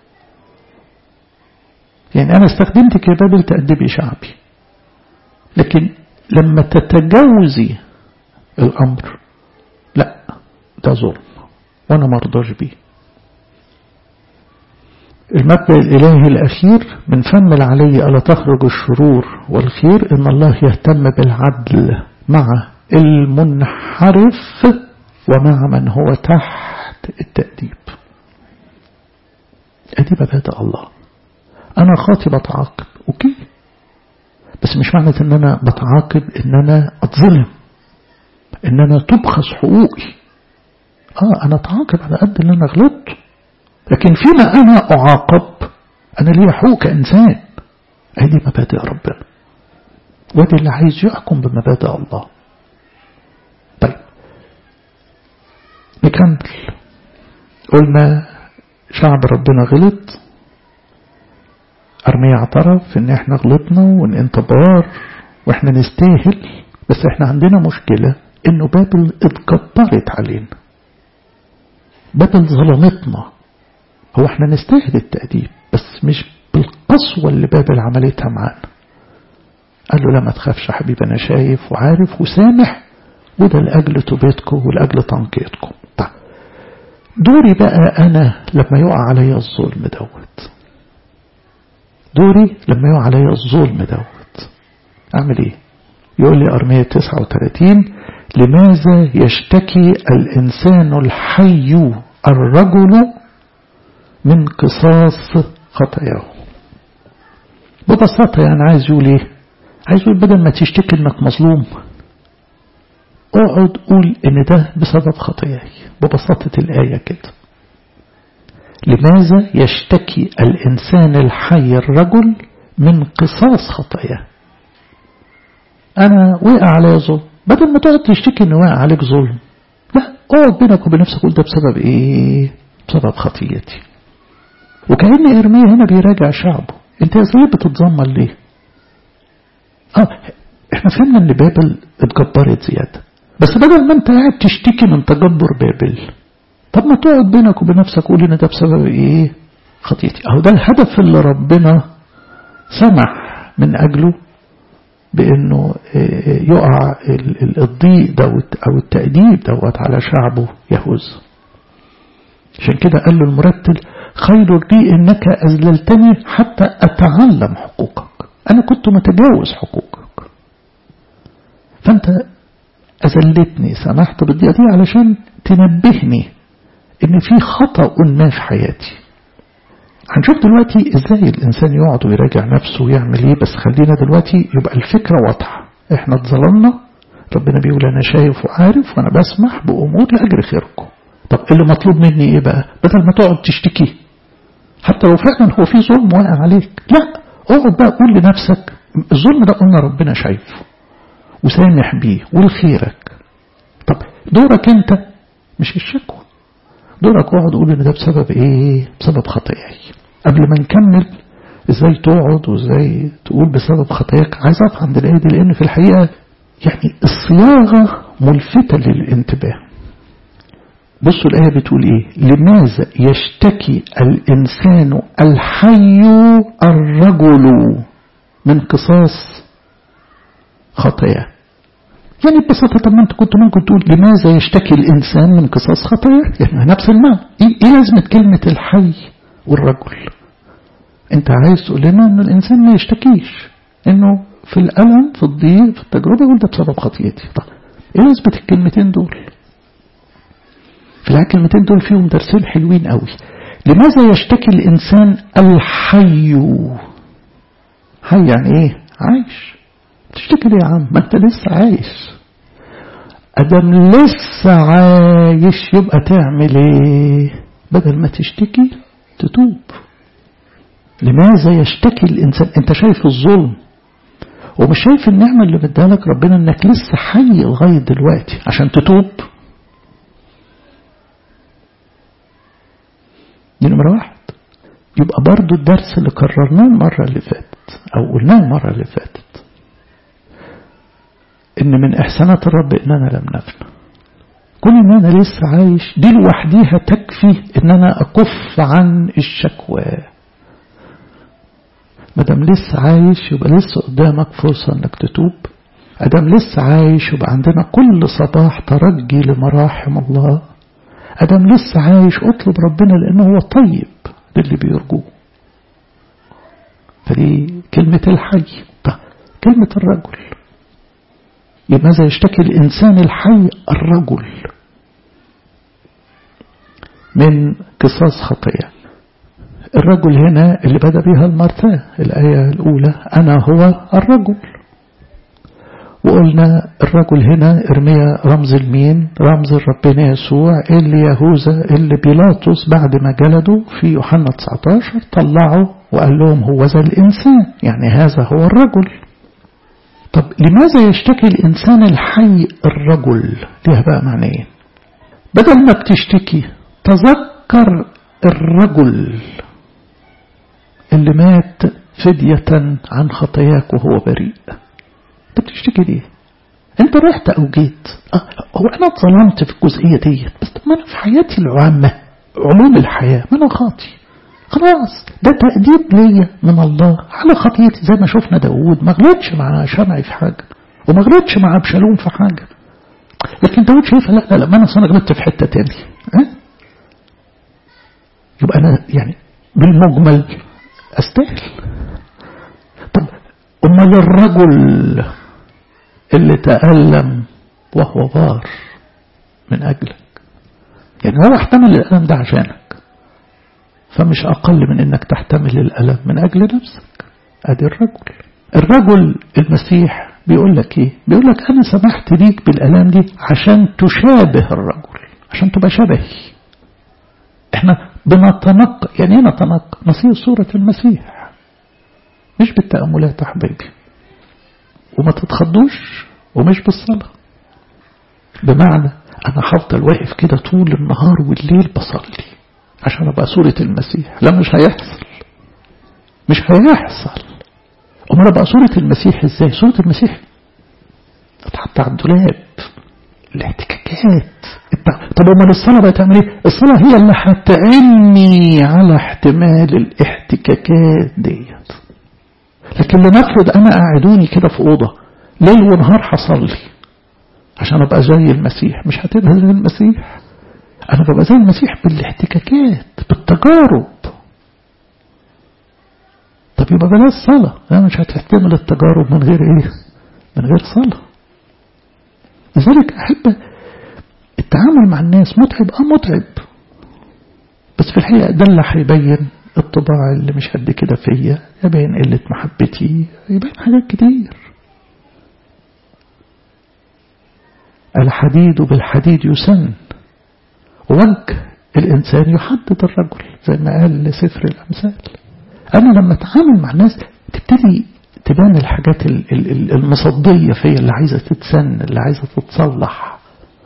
يعني أنا استخدمتك يا بابل تأدبي شعبي، لكن لما تتجاوزي الأمر لا ده ظلم وأنا مرضاش بيه. المبدأ الإلهي الأخير من فم العلي ألا تخرج الشرور والخير. إن الله يهتم بالعدل مع المنحرف ومع من هو تحت التأديب. أدي مبادئ الله. أنا خاطي بتعاقب، أوكي، بس مش معنى إن أنا بتعاقب إن أنا أتظلم، إن أنا تبخس حقوقي. أنا أتعاقب على قد اللي أنا غلطت، لكن فيما أنا أعاقب أنا لي حقوق كإنسان. هذه مبادئ ربنا، وده اللي عايز يحكم بمبادئ الله. طيب نكمل. قلنا شعب ربنا غلط، أرميا اعترف إن احنا غلطنا وإن انت بار واحنا نستاهل، بس احنا عندنا مشكلة إنه بابل اتكبرت علينا، بابل ظلمتنا. هو احنا نستاهل التأديب بس مش بالقسوة اللي بابل عملتها معانا. قال له لا ما تخافش حبيبي، أنا شايف وعارف وسامح، وده لأجل توبتكم ولأجل تنقيتكم. طيب دوري بقى أنا لما يقع علي الظلم دوت، دوري لما يقع علي الظلم دوت أعمل إيه؟ يقول لي أرمية 39 لماذا يشتكي الإنسان الحي الرجل من قصاص خطاياه؟ ببساطة يعني عايز يقول إيه؟ عايز يقول بدل ما تشتكي إنك مظلوم، اقعد قول إن ده بسبب خطاياي. ببساطة الآية كده، لماذا يشتكي الإنسان الحي الرجل من قصاص خطاياه؟ أنا وقع علي ظلم، بدل ما تقعد تشتكي إن وقع عليك ظلم، لا اقعد بينك وبين نفسك قول ده بسبب إيه؟ بسبب خطيتي. وكأن إرميا هنا بيراجع شعبه، أنت يا إسرائيل بتتذمر ليه؟ إحنا فهمنا إن بابل اتجبرت زيادة، بس بدل ما أنت قاعد تشتكي من تجبر بابل، طب ما تقعد بينك وبين نفسك قول إن ده بسبب إيه؟ خطيتي. أهو ده الهدف اللي ربنا سمح من أجله بأنه يقع الضيق دوت أو التأديب دوت على شعبه يهوذا. عشان كده قال له المرتل خير لي إنك أذللتني حتى أتعلم حقوقك. أنا كنت متجاوز حقوقك، فأنت أذلتني، سمحت بالضيقة دي علشان تنبهني إن في خطأ ما في حياتي. هنشوف دلوقتي إزاي الإنسان يقعد ويراجع نفسه ويعمل إيه، بس خلينا دلوقتي يبقى الفكرة واضحة. إحنا اتظلمنا، ربنا بيقول أنا شايف وعارف وأنا بسمح بأمور لأجل خيركم. طب اللي مطلوب مني إيه بقى؟ بدل ما تقعد تشتكي حتى لو فعلا هو في ظلم واقع عليك، لا اقعد بقى قول لنفسك الظلم ده قلنا ربنا شايفه وسامح بيه ولخيرك. طب دورك انت مش الشكوى، دورك اقعد قول ان ده بسبب ايه؟ بسبب خطاياي. قبل ما نكمل ازاي تقعد وازاي تقول بسبب خطاياك، عايز اقف عند الايه دي لان في الحقيقه يعني الصياغه ملفته للانتباه. بصوا الآية بتقول إيه؟ لماذا يشتكي الإنسان الحي الرجل من قصاص خطاياه؟ يعني ببساطة طب ما أنت كنت ممكن تقول لماذا يشتكي الإنسان من قصاص خطاياه؟ يعني نفس المعنى. إيه لازمة كلمة الحي والرجل؟ أنت عايز تقول لنا إن الإنسان ما يشتكيش، إنه في الألم في الضيق في التجربة يقول ده بسبب خطيتي. طب إيه لازمة الكلمتين دول؟ في الكلمتين دول فيهم درسين حلوين قوي. لماذا يشتكي الإنسان الحي؟ حي يعني إيه؟ عايش. تشتكي ليه يا عم؟ ما أنت لسه عايش. أدم لسه عايش يبقى تعمل إيه؟ بدل ما تشتكي تتوب. لماذا يشتكي الإنسان؟ أنت شايف الظلم ومش شايف النعمة اللي بدالك ربنا إنك لسه حي لغاية دلوقتي عشان تتوب. دي نمرة واحد. يبقى برضو الدرس اللي كررناه المرة اللي فاتت أو قلناه المرة اللي فاتت إن من إحسانات الرب إننا لم نفنى. كون إن أنا لسه عايش دي لوحديها تكفي إن أنا أكف عن الشكوى. مادام لسه عايش يبقى لسه قدامك فرصة إنك تتوب. أدام لسه عايش يبقى عندنا كل صباح ترجي لمراحم الله. أدم لسه عايش اطلب ربنا لأنه هو طيب للي بيرجوه. فدي كلمة الحي. كلمة الرجل، لماذا يشتكي الإنسان الحي الرجل من قصاص خطاياه؟ الرجل هنا اللي بدأ بها المرثاة الآية الأولى أنا هو الرجل. وقلنا الرجل هنا إرميا رمز المين؟ رمز ربنا يسوع اللي يهوذا اللي بيلاطس بعد ما جلدوا في يوحنا 19 طلعوا وقال لهم هو ذا الإنسان، يعني هذا هو الرجل. طب لماذا يشتكي الإنسان الحي الرجل؟ ليها بقى معنيين. بدل ما بتشتكي تذكر الرجل اللي مات فدية عن خطاياك وهو بريء. انت بتشتكي ليه؟ انت رحت او جيت هو انا اتظلمت في الجزئية دي، بس ما انا في حياتي العامة عموم الحياة ما انا خاطي خلاص، ده تأديب ليا من الله على خطيتي. زي ما شفنا داود ما غلطش مع شمعي في حاجة وما غلطش مع أبشالوم في حاجة، لكن داود شايفها لا ما انا غلطت في حتة تاني. يبقى انا يعني بالمجمل استاهل. طب امال الرجل اللي تألم وهو بار من أجلك، يعني هو احتمل الألم ده عشانك، فمش أقل من أنك تحتمل الألم من أجل نفسك. أدي الرجل المسيح بيقول لك إيه؟ بيقول لك أنا سمحت ليك بالألم دي عشان تشابه الرجل، عشان تبقى شبهي. احنا بنتنقى، يعني ايه نتنقى؟ نصير صورة المسيح مش بالتأملات يا حبيبي، وما تتخضوش، ومش بالصلاة. بمعنى أنا هفضل واقف كده طول النهار والليل بصلي عشان أبقى صورة المسيح، لا مش هيحصل. أمال أبقى صورة المسيح إزاي؟ صورة المسيح تتحط على الدولاب، الاحتكاكات. طب أمال الصلاة بقى تعمل إيه؟ الصلاة هي اللي هتعني على احتمال الاحتكاكات ديت. لكن لنفرض أنا قاعدوني كده في أوضة ليل ونهار حصلي عشان أبقى زي المسيح، مش هتبقى زي المسيح. أنا ببقى زي المسيح بالاحتكاكات بالتجارب. طب يبقى بلاش صلاة، لا مش هتحتمل التجارب من غير إيه؟ من غير صلاة. لذلك أحب التعامل مع الناس متعب، متعب، بس في الحقيقة ده اللي هيبين الطباع اللي مش قد كده فيا، يبين قلة محبتي، يبين حاجات كتير. الحديد بالحديد يسن، ووجه الإنسان يحدد الرجل زي ما قال سفر الأمثال. أنا لما أتعامل مع الناس تبتدي تبان الحاجات المصدية فيا اللي عايزة تتسن، اللي عايزة تتصلح.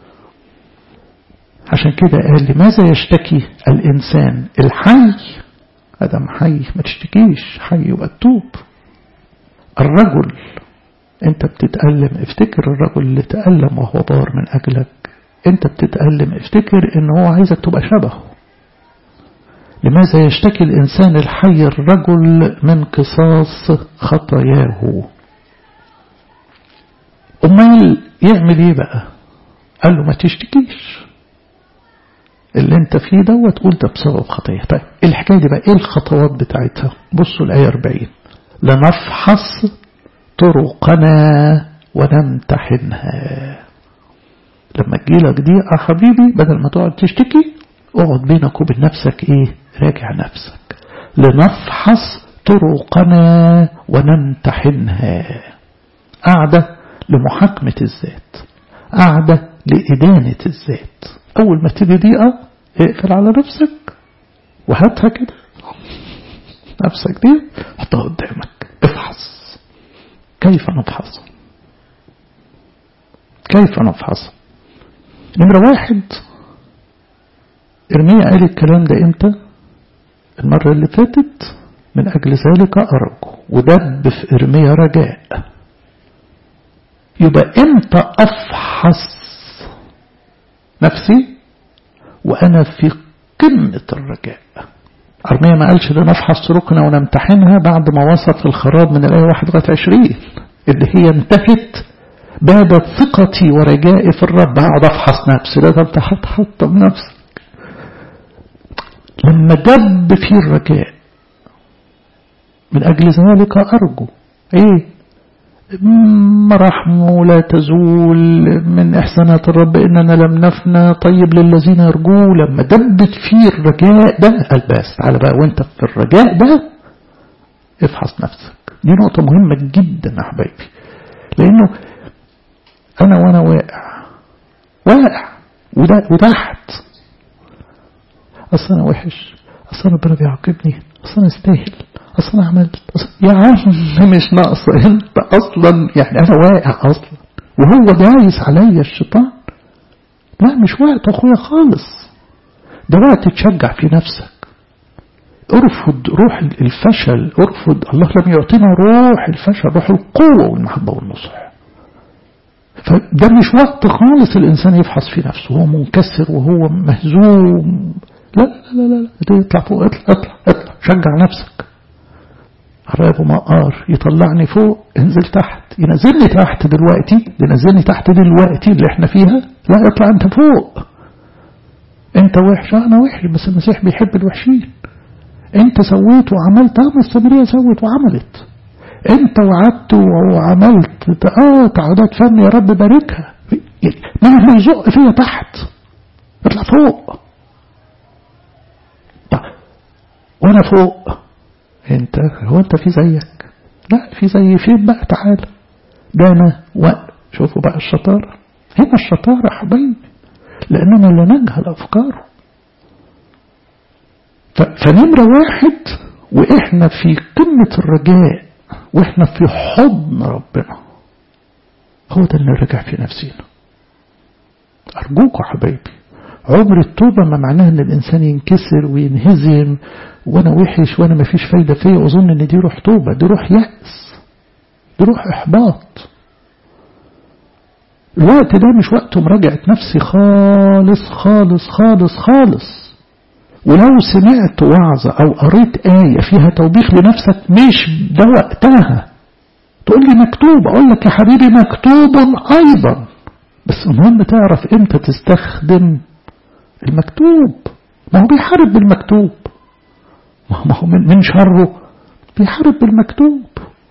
عشان كده قال لماذا يشتكي الإنسان الحي؟ أدم حي ما تشتكيش، حي وأتوب. الرجل أنت بتتألم، افتكر الرجل اللي تألم وهو بار من أجلك. أنت بتتألم، افتكر إن هو عايزك تبقى شبهه. لماذا يشتكي الإنسان الحي الرجل من قصاص خطاياه؟ أمال يعمل إيه بقى؟ قال له ما تشتكيش، اللي انت فيه ده وتقول ده بسبب خطية. طيب الحكاية دي بقى ايه الخطوات بتاعتها؟ بصوا الآية 40 لنفحص طرقنا ونمتحنها. لما تجيلك دي يا حبيبي بدل ما تقعد تشتكي اقعد بينك وبين نفسك ايه؟ راجع نفسك. لنفحص طرقنا ونمتحنها، قاعدة لمحاكمة الذات، قاعدة لإدانة الذات. أول ما تيجي دقيقة اقفل على نفسك وهاتها كده، نفسك دي حطها قدامك، افحص. كيف نفحص؟ نمرة 1 إرميا قال الكلام ده امتى؟ المرة اللي فاتت. من أجل ذلك أرجو، ودب في إرميا رجاء. يبقى امتى أفحص نفسي؟ وأنا في قمة الرجاء. أرميا ما قالش لنفحص طرقنا ونمتحنها بعد ما وصف الخراب من الآية 1-20 اللي هي انتهت بابت ثقتي ورجائي في الرب. أقعد أفحص نفسي؟ لا، ده انت هتحطم نفسك. لما دب في الرجاء من أجل ذلك أرجو إيه؟ مراحمه لا تزول، من إحسانات الرب إننا لم نفنى، طيب للذين يرجوه. لما دبت فيه الرجاء ده الباس على بقى، وانت في الرجاء ده افحص نفسك. دي نقطة مهمة جدا يا حبايبي، لأنه وأنا واقع وتحت. أصل أنا وحش، أصل أنا ربنا بيعاقبني، أصل أنا استاهل، أصل أنا عملت، يا عم مش ناقص أنت أصلا، يعني أنا واقع أصلا وهو دايس عليا الشيطان. لا مش وقت أخويا خالص، ده وقت تشجع في نفسك. ارفض روح الفشل، ارفض. الله لم يعطينا روح الفشل، روح القوة والمحبة والنصح. فده مش وقت خالص الإنسان يفحص في نفسه وهو منكسر وهو مهزوم. لا لا لا لا، اطلع فوق، اطلع شجع نفسك. عراب مقار يطلعني فوق، انزل تحت، ينزلني تحت دلوقتي، ينزلني تحت دلوقتي اللي احنا فيها. لا اطلع انت فوق. انت وحش، انا وحش، بس المسيح بيحب الوحشين. انت سويت وعملت، السامرية سوت وعملت. انت وعدت وعملت، تعودات فن يا رب باركها. مهما يزق فيها تحت، اطلع فوق. وانا فوق، هو انت في زيك؟ لا في زي فين بقى؟ تعالى. ده انا شوفوا بقى الشطارة هنا، الشطارة يا حبايبي، لاننا لا نجهل افكاره. فنمرة واحد، واحنا في قمة الرجاء واحنا في حضن ربنا، هو ده اللي نرجع في نفسنا. ارجوكوا حبايبي، عمر التوبة ما معناها ان الانسان ينكسر وينهزم وانا وحش وانا ما فيش فايدة فيه واظن ان دي روح توبة. دي روح يأس، دي روح احباط. الوقت ده مش وقت مراجعة نفسي خالص خالص خالص خالص. ولو سمعت وعظة او قريت آية فيها توبيخ لنفسك، مش ده وقتها. تقول لي مكتوب، اقول لك يا حبيبي مكتوب ايضا، بس المهم تعرف امتى تستخدم المكتوب. ما هو بيحارب بالمكتوب، ما هو من شره بيحارب بالمكتوب.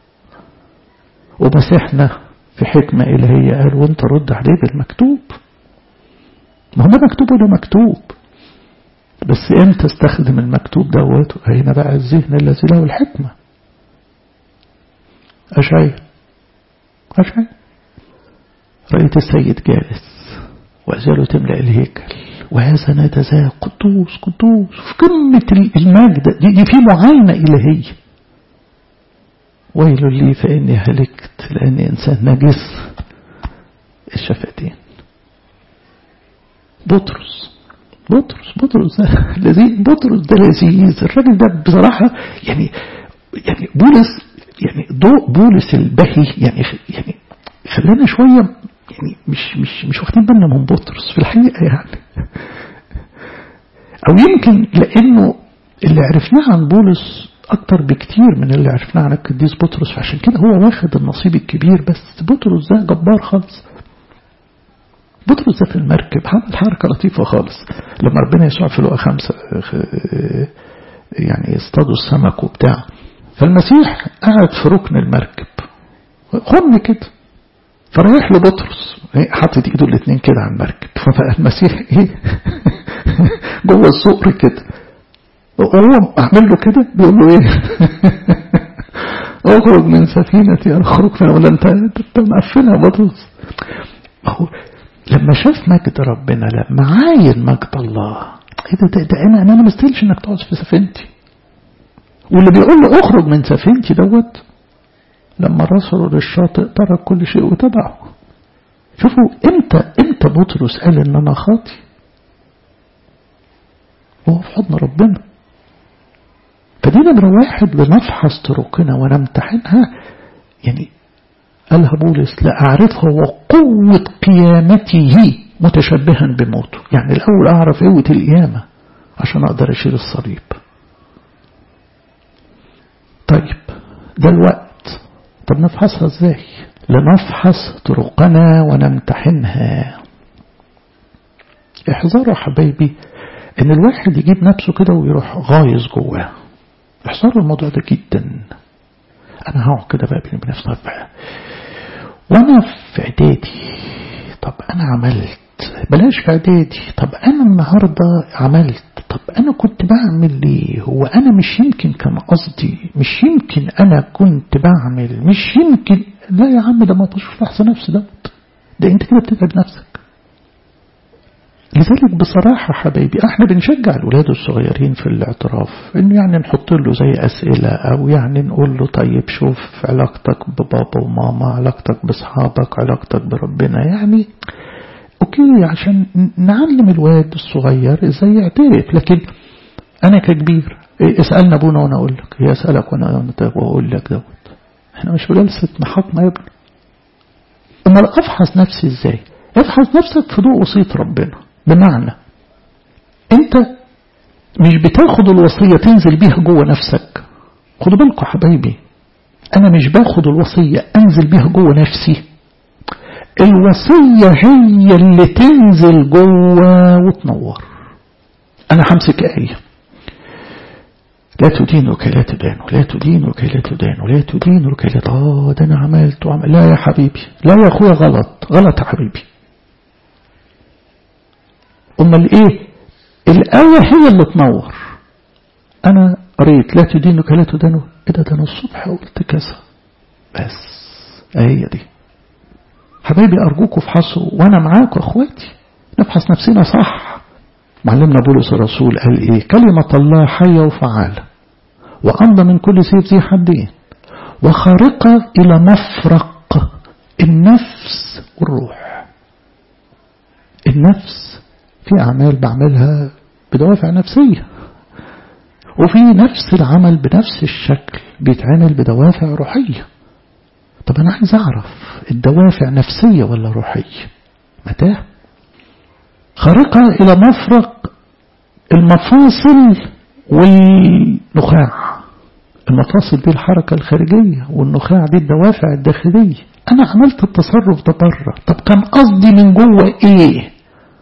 ومسيحنا في حكمة إلهية قال وانت رد عليه بالمكتوب. ما هو ده مكتوب وده مكتوب، بس امتى استخدم المكتوب دوت؟ هنا بقى الذهن الذي له الحكمة. أشعياء رأيت السيد جالس وأزاله تملأ الهيكل وهذا نادى ذا قدوس قدوس، في قمة المجد. دي في معاينة إلهية. ويل لي فإني هلكت لأني إنسان نجس الشفتين. بطرس ده لذيذ، بطرس ده لذيذ. الراجل ده بصراحة يعني بولس، يعني ضوء بولس البهي يعني خلينا شوية يعني مش واخدين بالنا من بطرس في الحقيقة يعني. أو يمكن لأنه اللي عرفناه عن بولس أكتر بكتير من اللي عرفناه عن القديس بطرس، فعشان كده هو واخد النصيب الكبير. بس بطرس ده جبار خالص. بطرس ده في المركب عمل حركة لطيفة خالص. لما ربنا يسوع في لقا 5 يعني يصطادوا السمك وبتاع، فالمسيح قاعد في ركن المركب خن كده، فريح له بطرس حاطط ايده الاثنين كده على المركب. فالمسيح جوه الصقر كده، وهو عامل له كده بيقول له ايه؟ اخرج من سفينتي، اخرج من. ولا انت مقفلها بطرس. اهو لما شاف مجد ربنا، لما عاين مجد الله، ايه ده انا ما استاهلش انك تقعد في سفينتي. واللي بيقول له اخرج من سفينتي دوت، لما رسلوا للشاطئ ترك كل شيء وتبعه. شوفوا امتى بطرس قال ان انا خاطي، وهو في حضن ربنا. فدي نمرة واحد، لنفحص طرقنا ونمتحنها. يعني قالها بولس لا أعرفه وقوة قيامته متشبها بموته. يعني الأول أعرف قوة القيامة عشان أقدر أشيل الصليب. طيب ده الوقت. طب نفحصها ازاي؟ لنفحص طرقنا ونمتحنها. احذروا حبايبي ان الواحد يجيب نفسه كده ويروح غايز جواه. احذروا الموضوع ده جدا. انا هقعد كده بقى بيني وبين نفسي وانا في اعدادي طب انا عملت، بلاش في اعدادي، طب انا النهاردة عملت، طب انا كنت بعمل ليه؟ هو انا مش يمكن كان قصدي، مش يمكن انا كنت بعمل، مش يمكن. لا يا عم، ده ما تشوف احسن نفس ده انت كده بتتعب نفسك. لذلك بصراحة حبايبي احنا بنشجع الولاد الصغيرين في الاعتراف، انه يعني نحط له زي اسئلة، او يعني نقول له طيب شوف علاقتك ببابا وماما، علاقتك باصحابك، علاقتك بربنا، يعني اوكي عشان نعلم الواد الصغير ازاي يعترف. لكن انا ككبير اسألنا ابونا وانا اقول لك، هي اسألك وانا اقول لك دوت، احنا مش في جلسة محاكمة يا ابني. امال افحص نفسي ازاي؟ افحص نفسك في ضوء وصية ربنا، بمعنى انت مش بتاخد الوصية تنزل بيها جوه نفسك. خدوا بالكم حبايبي، انا مش باخد الوصية انزل بيها جوه نفسي، الوصية هي اللي تنزل جوه وتنور. انا همسك آية لا تدينوا كي لا تدانوا، لا تدينوا كي لا تدانوا، لا تدينوا كي لا ده انا عملت وعمل. لا يا حبيبي، لا يا اخويا، غلط يا حبيبي. امال ايه؟ الآية هي اللي تنور. انا قريت لا تدينوا كي لا تدانوا، ايه ده انا الصبح قلت كذا، بس هي دي حبايبي. ارجوكوا افحصوا، وانا معاكم اخواتي نفحص نفسنا صح. معلمنا بولس الرسول قال ايه؟ كلمة الله حية وفعالة وأمضى من كل سيف ذي حدين وخارقة إلى مفرق النفس والروح. النفس في أعمال بعملها بدوافع نفسية، وفي نفس العمل بنفس الشكل بيتعمل بدوافع روحية. طب أنا عايز أعرف الدوافع نفسية ولا روحية؟ متى؟ خارقة إلى مفرق المفاصل والنخاع. المفاصل دي الحركة الخارجية، والنخاع دي الدوافع الداخلية. أنا عملت التصرف ده بره، طب كان قصدي من جوه إيه؟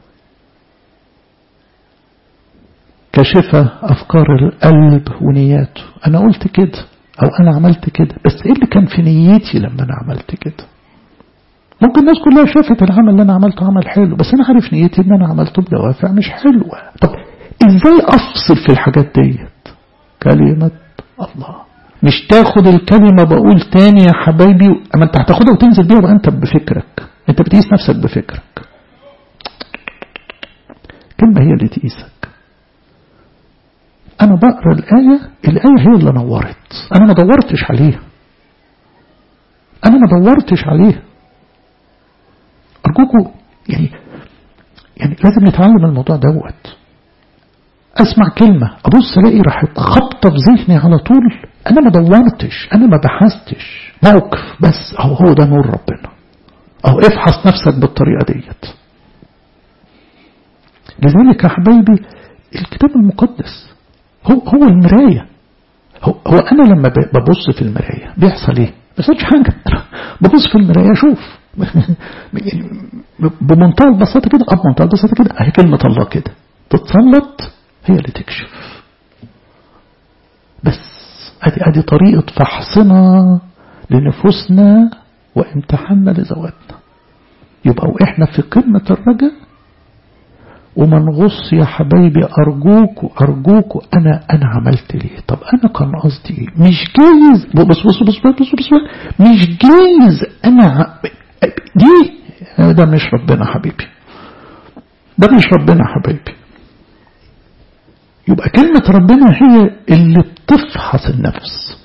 كشفة أفكار القلب ونياته. أنا قلت كده أو أنا عملت كده، بس إيه اللي كان في نيتي لما أنا عملت كده؟ ممكن الناس كلها شافت العمل اللي أنا عملته عمل حلو، بس أنا عارف نيتي إن أنا عملته بدوافع مش حلوة. طب إزاي أفصل في الحاجات ديت؟ كلمة الله. مش تاخد الكلمة، بقول تاني يا حبايبي، أما أنت هتاخدها وتنزل بيها بقى أنت بفكرك، أنت بتقيس نفسك بفكرك. كلمة هي اللي تقيسك. أنا بقرأ الآية هي اللي نورت، أنا ما دورتش عليها، أرجوكوا يعني لازم نتعلم الموضوع دوت. أسمع كلمة أبص ألاقي راحت خبطة في ذهني على طول، أنا ما دورتش، أنا ما بحثتش، موقف بس. هو ده نور ربنا. افحص نفسك بالطريقة ديت. لذلك يا حبايبي الكتاب المقدس هو المراية. هو أنا لما ببص في المراية بيحصل إيه؟ بس حاجة ببص في المراية أشوف بمنتهى البساطة كده، بمنتهى البساطة كده، هي كلمة الله كده تتسلط هي اللي تكشف. بس ادي طريقة فحصنا لنفوسنا وامتحاننا لذواتنا. يبقى واحنا في قمة الرجاء وما نغص يا حبايبي. أرجوكوا أنا عملت ليه؟ طب أنا كان قصدي إيه؟ مش جايز بص مش جايز أنا دي. ده مش ربنا حبيبي، ده مش ربنا حبيبي. يبقى كلمة ربنا هي اللي بتفحص النفس.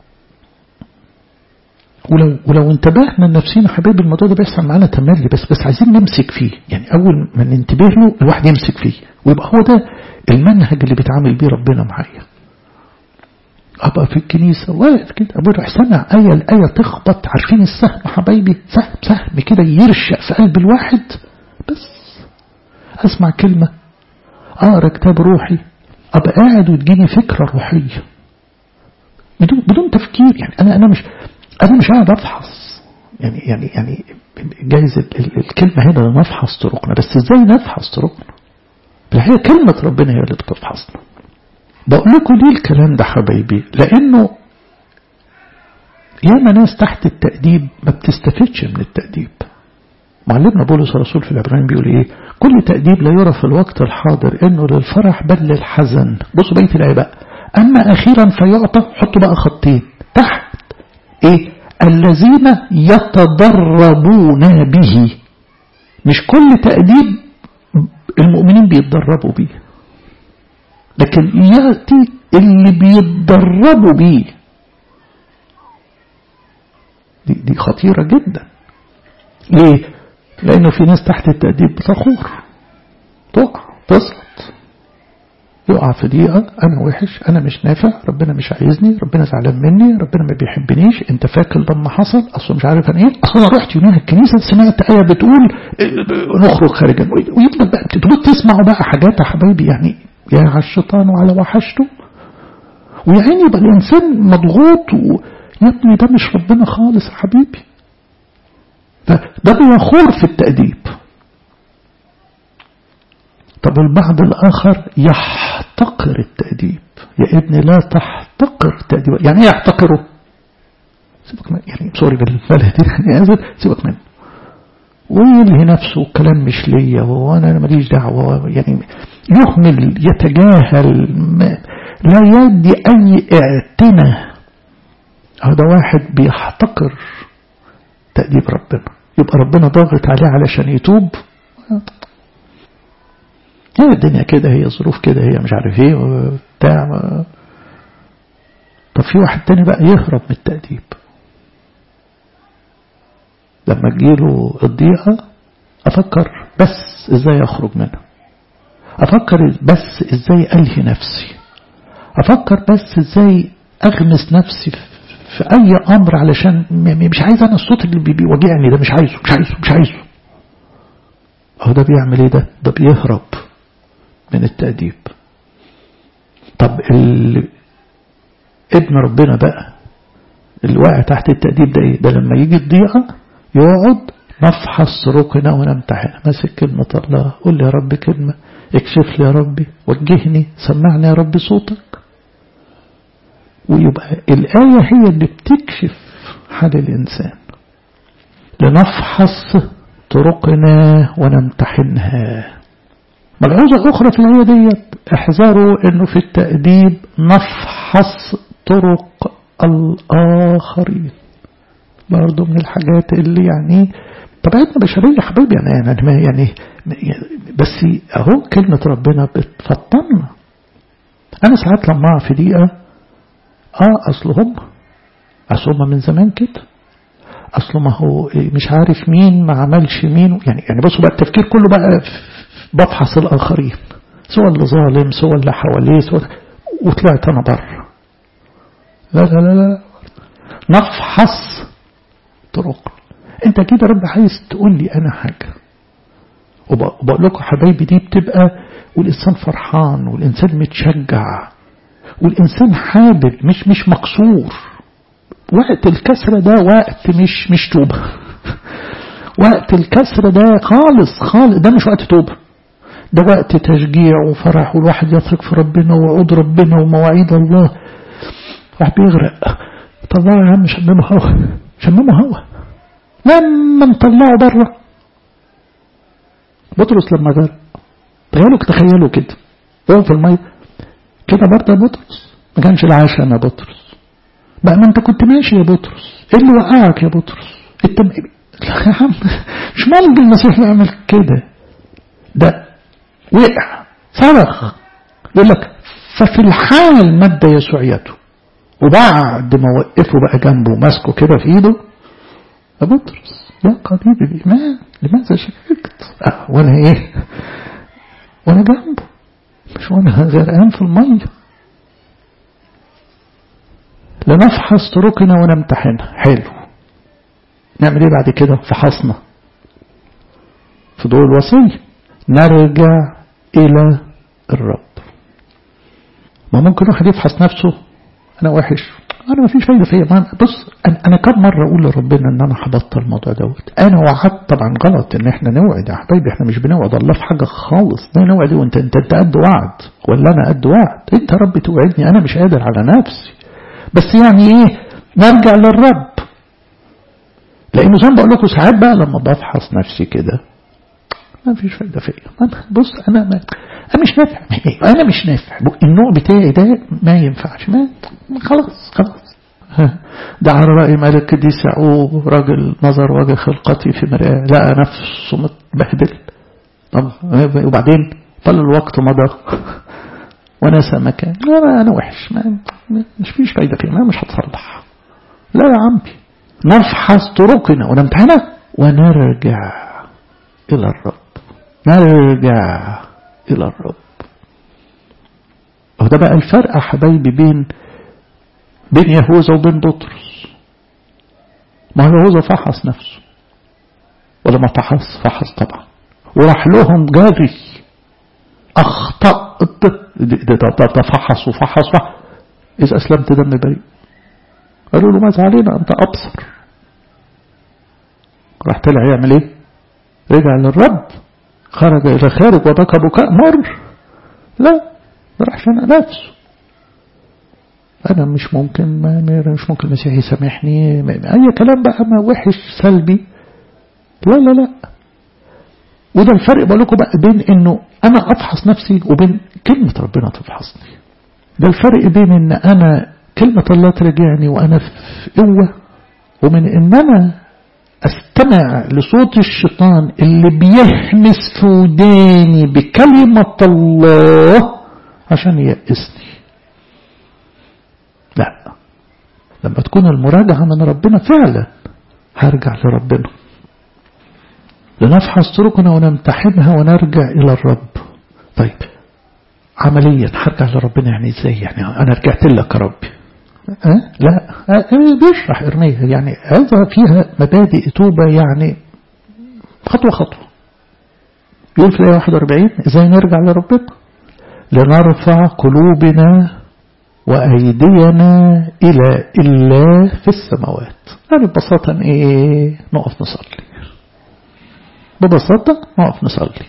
ولو انتبهنا لنفسنا حبيبي الموضوع ده بيحصل معانا تملي، بس عايزين نمسك فيه. يعني أول ما ننتبه له الواحد يمسك فيه، ويبقى هو ده المنهج اللي بيتعامل بيه ربنا معايا. أبقى في الكنيسة واقف كده أبقى سمع الآية تخبط، عارفين السهم حبايبي، سهم كده يرشق في قلب الواحد. بس أسمع كلمة، أقرأ كتاب روحي، أبقى قاعد وتجيني فكرة روحية بدون تفكير. يعني أنا مش قاعد أفحص. يعني جايز الكلمة هنا نفحص طرقنا، بس إزاي نفحص طرقنا؟ هي كلمة ربنا هي اللي بتفحصنا. بقول لكم ليه الكلام ده حبايبي؟ لأنه ياما ناس تحت التأديب ما بتستفدش من التأديب. معلمنا بولس الرسول في العبرانيين بيقول ايه؟ كل تأديب لا يرى في الوقت الحاضر انه للفرح بل للحزن. بصوا بقية الآية بقى. اما اخيرا فيعطى، حطوا بقى خطين تحت ايه؟ الذين يتدربون به. مش كل تأديب المؤمنين بيتدربوا بيه، لكن يأتي اللي بيتدربوا بيه. دي خطيرة جدا. ليه؟ لأنه في ناس تحت التأديب بتخور، تقع، تسقط، يقع في دقيقة. أنا وحش، أنا مش نافع، ربنا مش عايزني، ربنا زعلان مني، ربنا ما بيحبنيش. أنت فاكر لما حصل؟ أصلا مش عارف أنا إيه، أصلا رحت يومين الكنيسة سمعت آية بتقول نخرج خارجا، ويفضل بقى بتقول تسمعوا بقى حاجات يا حبايبي يعني يا على الشيطان وعلى وحشته. ويعني يبقى الإنسان مضغوط يا ابني ده مش ربنا خالص يا حبيبي. فده بيخور في التأديب. طب البعض الآخر يحتقر التأديب. يا ابني لا تحتقر التأديب. يعني ايه يحتقره؟ سيبك من يعني سوري بالبلد يعني سيبك منه ويلهي نفسه كلام مش ليا وانا ماليش دعوه، يعني يهمل يتجاهل لا يدي اي اعتناء. هذا واحد بيحتقر تأديب ربنا. يبقى ربنا ضاغط عليه علشان يتوب. هي الدنيا كده، هي ظروف كده، هي مش عارف ايه وبتاع. طب في واحد تاني بقى يهرب من التأديب. لما تجيله الضيقة أفكر بس إزاي أخرج منها، أفكر بس إزاي ألهي نفسي، أفكر بس إزاي أغمس نفسي في أي أمر علشان مش عايز أنا الصوت اللي بيواجعني ده، مش عايزه. أهو ده بيعمل إيه؟ ده بيهرب من التأديب. طب ابن ربنا بقى اللي واقع تحت التأديب ده إيه؟ ده لما يجي الضيقة يقعد نفحص ركنا ونمتحن، ماسك كلمة الله، قول لي يا رب كلمة، اكشف لي يا ربي، وجهني، سمعني يا رب صوتك. ويبقى الآية هي اللي بتكشف حال الإنسان. لنفحص طرقنا ونمتحنها. ملحوظة أخرى في الآية دي، احذروا أنه في التأديب نفحص طرق الآخرين. برضو من الحاجات اللي يعني طبيعتنا بشرية حبيبي يعني بس اهو كلمة ربنا بتفطرنا. انا ساعات لما اقع في دقيقة اصل هم من زمان كده، اصل ما هو مش عارف مين ما عملش مين، يعني بصوا بقى التفكير كله بقى بفحص الاخرين، سواء اللي ظالم سواء اللي حواليه وطلعت انا بره. لا نفحص طرق. انت كده رب عايز تقول لي انا حاجة، وبقول لكم حبايبي دي بتبقى والإنسان فرحان والإنسان متشجع والإنسان حابب مش مقصور. وقت الكسرة ده وقت مش توبة. وقت الكسرة ده خالص ده مش وقت توبة، ده وقت تشجيع وفرح، والواحد يثق في ربنا ووعود ربنا ومواعيد الله. واحد بيغرق، طلعوا يا عم شمموا هوا. لما نطلعوا بره بطرس لما غرق، تخيلوا كده هو في المية كده برضه يا بطرس، ما كانش العاشق يا بطرس بقى، ما انت كنت ماشي يا بطرس، ايه اللي وقعك يا بطرس؟ انت يا عم مش ممكن المسيح يعمل كده. ده وقع صرخ، يقول لك ففي الحال مد يسوع يده، وبعد ما وقفه بقى جنبه ماسكه كده في ايده، يا بطرس يا قريب الإيمان لماذا شككت؟ وانا ايه؟ وانا جنبه، مش وانا غرقان في المية. لنفحص طرقنا ونمتحنها. حلو، نعمل ايه بعد كده؟ فحصنا في ضوء الوصية نرجع الى الرب. ما ممكن واحد يفحص نفسه، انا وحش، انا ما فيش فايده فيا. بص انا كم مره اقول لربنا ان انا هبطل الموضوع دوت. انا وعدت طبعا غلط ان احنا نوعد يا حبايبي، احنا مش بنوعد الله في حاجه خالص. ده نوعد وانت قد وعد ولا انا قد وعد؟ انت يا رب توعدني، انا مش قادر على نفسي. بس يعني ايه، نرجع للرب. لأنه زي ما بقول لكم ساعات بقى لما بفحص نفسي كده ما فيش فايدة فيا. بص أنا مش نافع، أنا مش نافع، النوع بتاعي ده ما ينفعش، ما خلاص. ده على رأي ملك القديس يعقوب، راجل نظر وجه خلقتي في مرآة لقى نفسه متبهدل. وبعدين طال الوقت مضى ونسى مكان. أنا وحش، مش فيش فايدة فيه، مش هتصلح. لا يا عمي، نفحص طرقنا ونمتحنها ونرجع إلى الرب. نرجع إلى الرب. وده بقى الفرق حبايبي بين يهوذا وبين بطرس. ما يهوذا فحص نفسه ولا ما فحص طبعا، وراح لهم جاري أخطأت. ده فحص إذا أسلمت دم بريء. قالوا له ماذا علينا أنت أبصر. راح طلع يعمل إيه؟ رجع للرب، خرج إلى خارج وبكى بكاء مر. لا، ده راح شنق نفسه. أنا مش ممكن المسيح يسامحني، أي كلام بقى ما وحش سلبي. لا. وده الفرق بقول لكم بقى بين إنه أنا أفحص نفسي وبين كلمة ربنا تفحصني. ده الفرق بين إن أنا كلمة الله ترجعني وأنا في قوة، ومن إن أنا أستمع لصوت الشيطان اللي بيهمس في وداني بكلمة الله عشان يأسني. لا، لما تكون المراجعة من ربنا فعلا هرجع لربنا. لنفحص طرقنا ونمتحنها ونرجع إلى الرب. طيب عمليا هرجع لربنا يعني ازاي؟ يعني أنا رجعت لك يا ربي. لا، بيشرح إرميا يعني هذا فيها مبادئ توبة، يعني خطوة خطوة. يقول في الآية 41 ازاي نرجع لربنا؟ لنرفع قلوبنا وأيدينا إلى الله في السماوات. يعني ببساطة نقف نصلي. ببساطة نقف نصلي.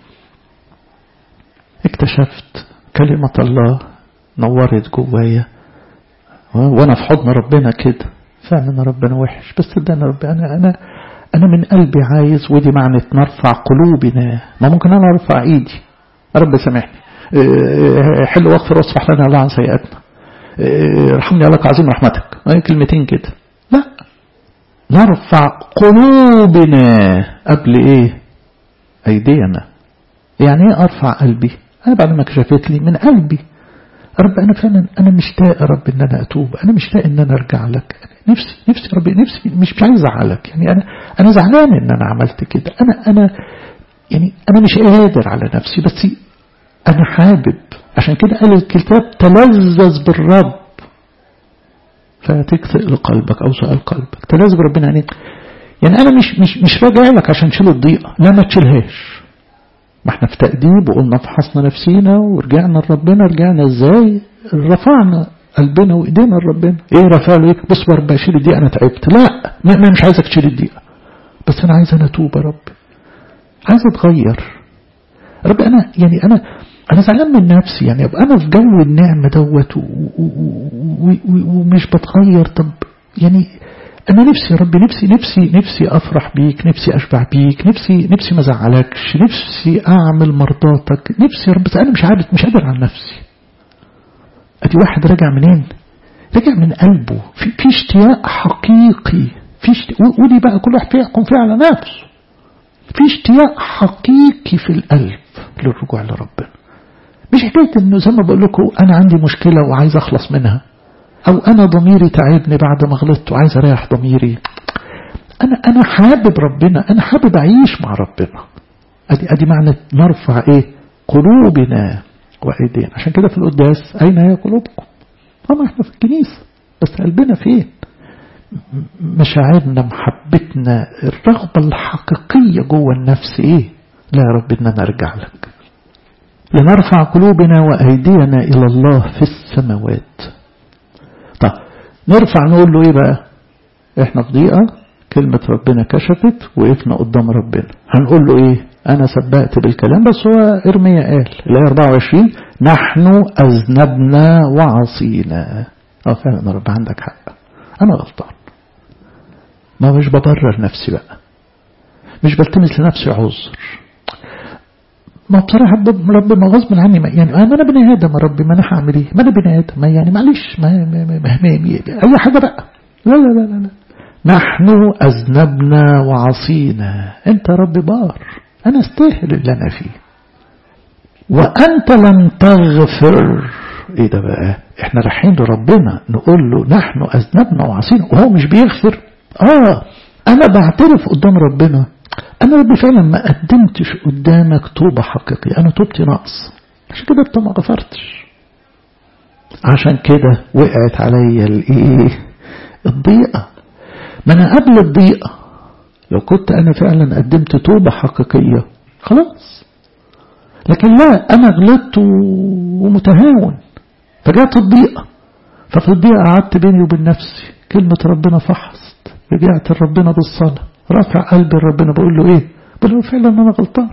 اكتشفت كلمة الله نورت جوايا وانا في حضن ربنا كده، فعلا ربنا وحش، بس ده انا من قلبي عايز. ودي معنى نرفع قلوبنا. ما ممكن انا ارفع ايدي رب سامحني، حل واغفر واصفح لنا الله عن سيئاتنا، ارحمني لك عظيم رحمتك، كلمتين كده. لا، نرفع قلوبنا قبل ايدينا. يعني ايه ارفع قلبي؟ انا بعد ما كشفت لي من قلبي رب أنا فعلا أنا مشتاق يا رب إن أنا أتوب، أنا مشتاق إن أنا أرجع لك، نفسي ربي، نفسي مش عايز أزعلك. يعني أنا زعلان إن أنا عملت كده، أنا مش قادر على نفسي، بس أنا حابب. عشان كده قال الكتاب تلذذ بالرب فتكثر لقلبك أو سؤال قلبك. تلذذ بربنا يعني أنا مش راجع لك عشان تشيل الضيقة، لا ما تشيلهاش. ما احنا في تأديب وقلنا فحصنا نفسينا ورجعنا لربنا. رجعنا ازاي؟ رفعنا قلبنا وايدينا لربنا. رفع له بص يا رب اشيل الدقيقة انا تعبت. لا، ما مش عايزك تشيل الدقيقة، بس انا عايز انا اتوب يا رب، عايز اتغير رب. انا زعلان من نفسي، يعني ابقى انا في جو النعمة دوت ومش بتغير. طب يعني أنا نفسي يا رب، نفسي أفرح بيك، نفسي أشبع بيك، نفسي ما زعلكش، نفسي أعمل مرضاتك، نفسي يا رب، بس أنا مش قادر على نفسي. أدي واحد رجع منين؟ رجع من قلبه، في اشتياق حقيقي، ودي بقى كل واحد يحكم فيها على نفسه. في اشتياق حقيقي في القلب للرجوع لربنا. مش حكاية إنه زي ما بقول لكم أنا عندي مشكلة وعايز أخلص منها، أو أنا ضميري تعبني بعد ما غلطت وعايز أريح ضميري. أنا حابب ربنا، أنا حابب أعيش مع ربنا. أدي معنى نرفع قلوبنا وأيدينا. عشان كده في القداس أين هي قلوبكم؟ ما احنا في الكنيسة، بس قلبنا فين؟ مشاعرنا، محبتنا، الرغبة الحقيقية جوه النفس لا يا رب إننا نرجع لك. لنرفع قلوبنا وأيدينا إلى الله في السماوات. طيب نرفع نقول له بقى؟ احنا في ضيقة، كلمة ربنا كشفت، وقفنا قدام ربنا، هنقول له انا سبقت بالكلام، بس هو إرميا قال الآية 24 نحن أذنبنا وعصينا. فعلا رب عندك حق، أنا غلطان. ما مش ببرر نفسي بقى، مش بلتمس لنفسي عذر. ما بصراحة رب ما غصب عني، يعني أنا بني آدم يا ربي، ما أنا هعمل إيه؟ ما أنا بني آدم، ما يعني معلش ما أي حاجة بقى. لا لا لا لا، نحن أذنبنا وعصينا، أنت رب بار، أنا استاهل اللي أنا فيه، وأنت لم تغفر. إيه ده بقى؟ إحنا رايحين لربنا نقول له نحن أذنبنا وعصينا وهو مش بيغفر. أنا بعترف قدام ربنا، أنا ربي فعلا ما قدمتش قدامك توبة حقيقية، أنا توبتي ناقص، عشان كده أنت ما غفرتش. عشان كده وقعت عليا الضيقة. ما أنا قبل الضيقة لو كنت أنا فعلا قدمت توبة حقيقية خلاص، لكن لا، أنا غلطت ومتهاون، فجاءت الضيقة، ففي الضيقة قعدت بيني وبين نفسي، كلمة ربنا فحصت، رجعت لربنا بالصلاة، رافع قلبي لربنا، بقول له إيه؟ بقول له فعلا أنا غلطان.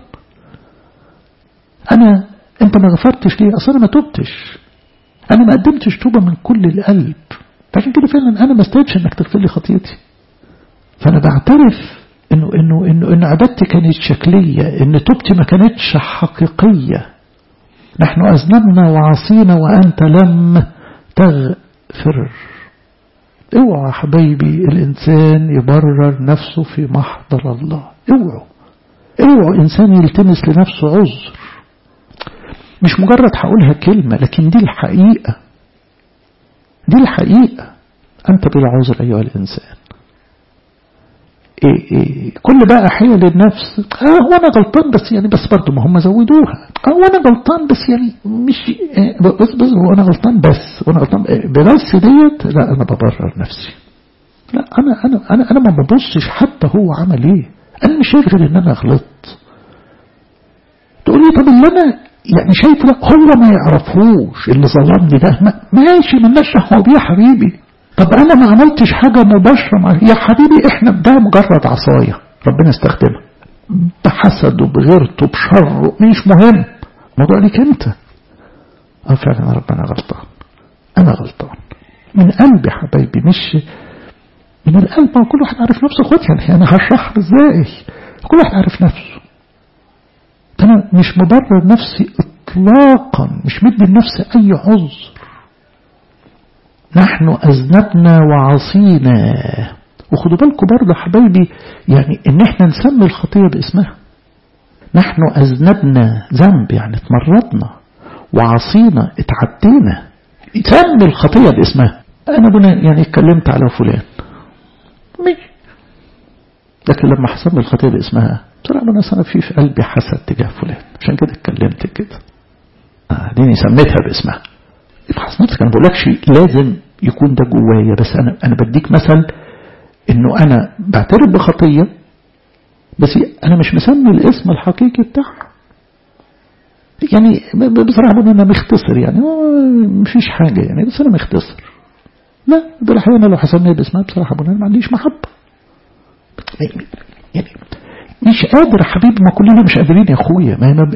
أنت ما غفرتش ليه؟ أصلا ما توبتش، أنا ما قدمتش توبة من كل القلب، فعشان كده فعلا أنا ما استاهلش إنك تغفر لي خطيتي. فأنا بعترف إنه عبادتي كانت شكلية، إن توبتي ما كانتش حقيقية. نحن أذنبنا وعصينا وأنت لم تغفر. اوعوا يا حبايبي الإنسان يبرر نفسه في محضر الله، اوعوا إنسان يلتمس لنفسه عذر. مش مجرد هقولها كلمة، لكن دي الحقيقة، دي الحقيقة. أنت بلا عذر أيها الإنسان. كل بقى حيل النفس، هو أنا غلطان بس يعني، بس برضو ما هم زودوها، هو أنا غلطان بس يعني مش بس هو أنا غلطان بس، وأنا غلطان بس ديت. لا، أنا ببرر نفسي. لا، أنا ما ببصش حتى هو عمل إيه، أنا مش شايف غير إن أنا غلطت. تقول لي طب اللي أنا يعني شايف، لا هو ما يعرفوش اللي ظلمني ده، ماشي، مالناش دعوة بيه يا حبيبي. طب أنا ما عملتش حاجة مباشرة يا حبيبي، إحنا ده مجرد عصاية ربنا استخدمها بحسده بغيرته بشره، مش مهم، الموضوع ليك أنت. فعلا ربنا غلطان، أنا غلطان من قلبي حبايبي، مش من القلب. كل واحد عارف نفسه خد، يعني أنا هشرح إزاي؟ كل واحد عارف نفسه. أنا مش مبرر نفسي إطلاقا، مش مدي لنفسي أي عذر. نحن أذنبنا وعصينا. وخدوا بالكم برضه حبايبي، يعني إن إحنا نسمي الخطية باسمها. نحن أذنبنا ذنب يعني اتمردنا، وعصينا اتعدينا. سمي الخطية باسمها. أنا يعني اتكلمت على فلان ماشي، لكن لما حسمي الخطية باسمها بصراحة أنا في قلبي حسد تجاه فلان، عشان كده اتكلمت كده، ديني سميتها باسمها. افحص نفسك. أنا بقولكش لازم يكون ده جوايا، بس أنا بديك مثل إنه أنا بعترف بخطية، بس أنا مش مسمي الاسم الحقيقي بتاعها. يعني بصراحة أنا مختصر، يعني مفيش حاجة يعني، بس أنا مختصر. لا، بالحقيقة أنا لو حسمني باسمها بصراحة أنا ما عنديش محبة، يعني مش قادر يا حبيبي، ما كلنا مش قادرين يا أخويا،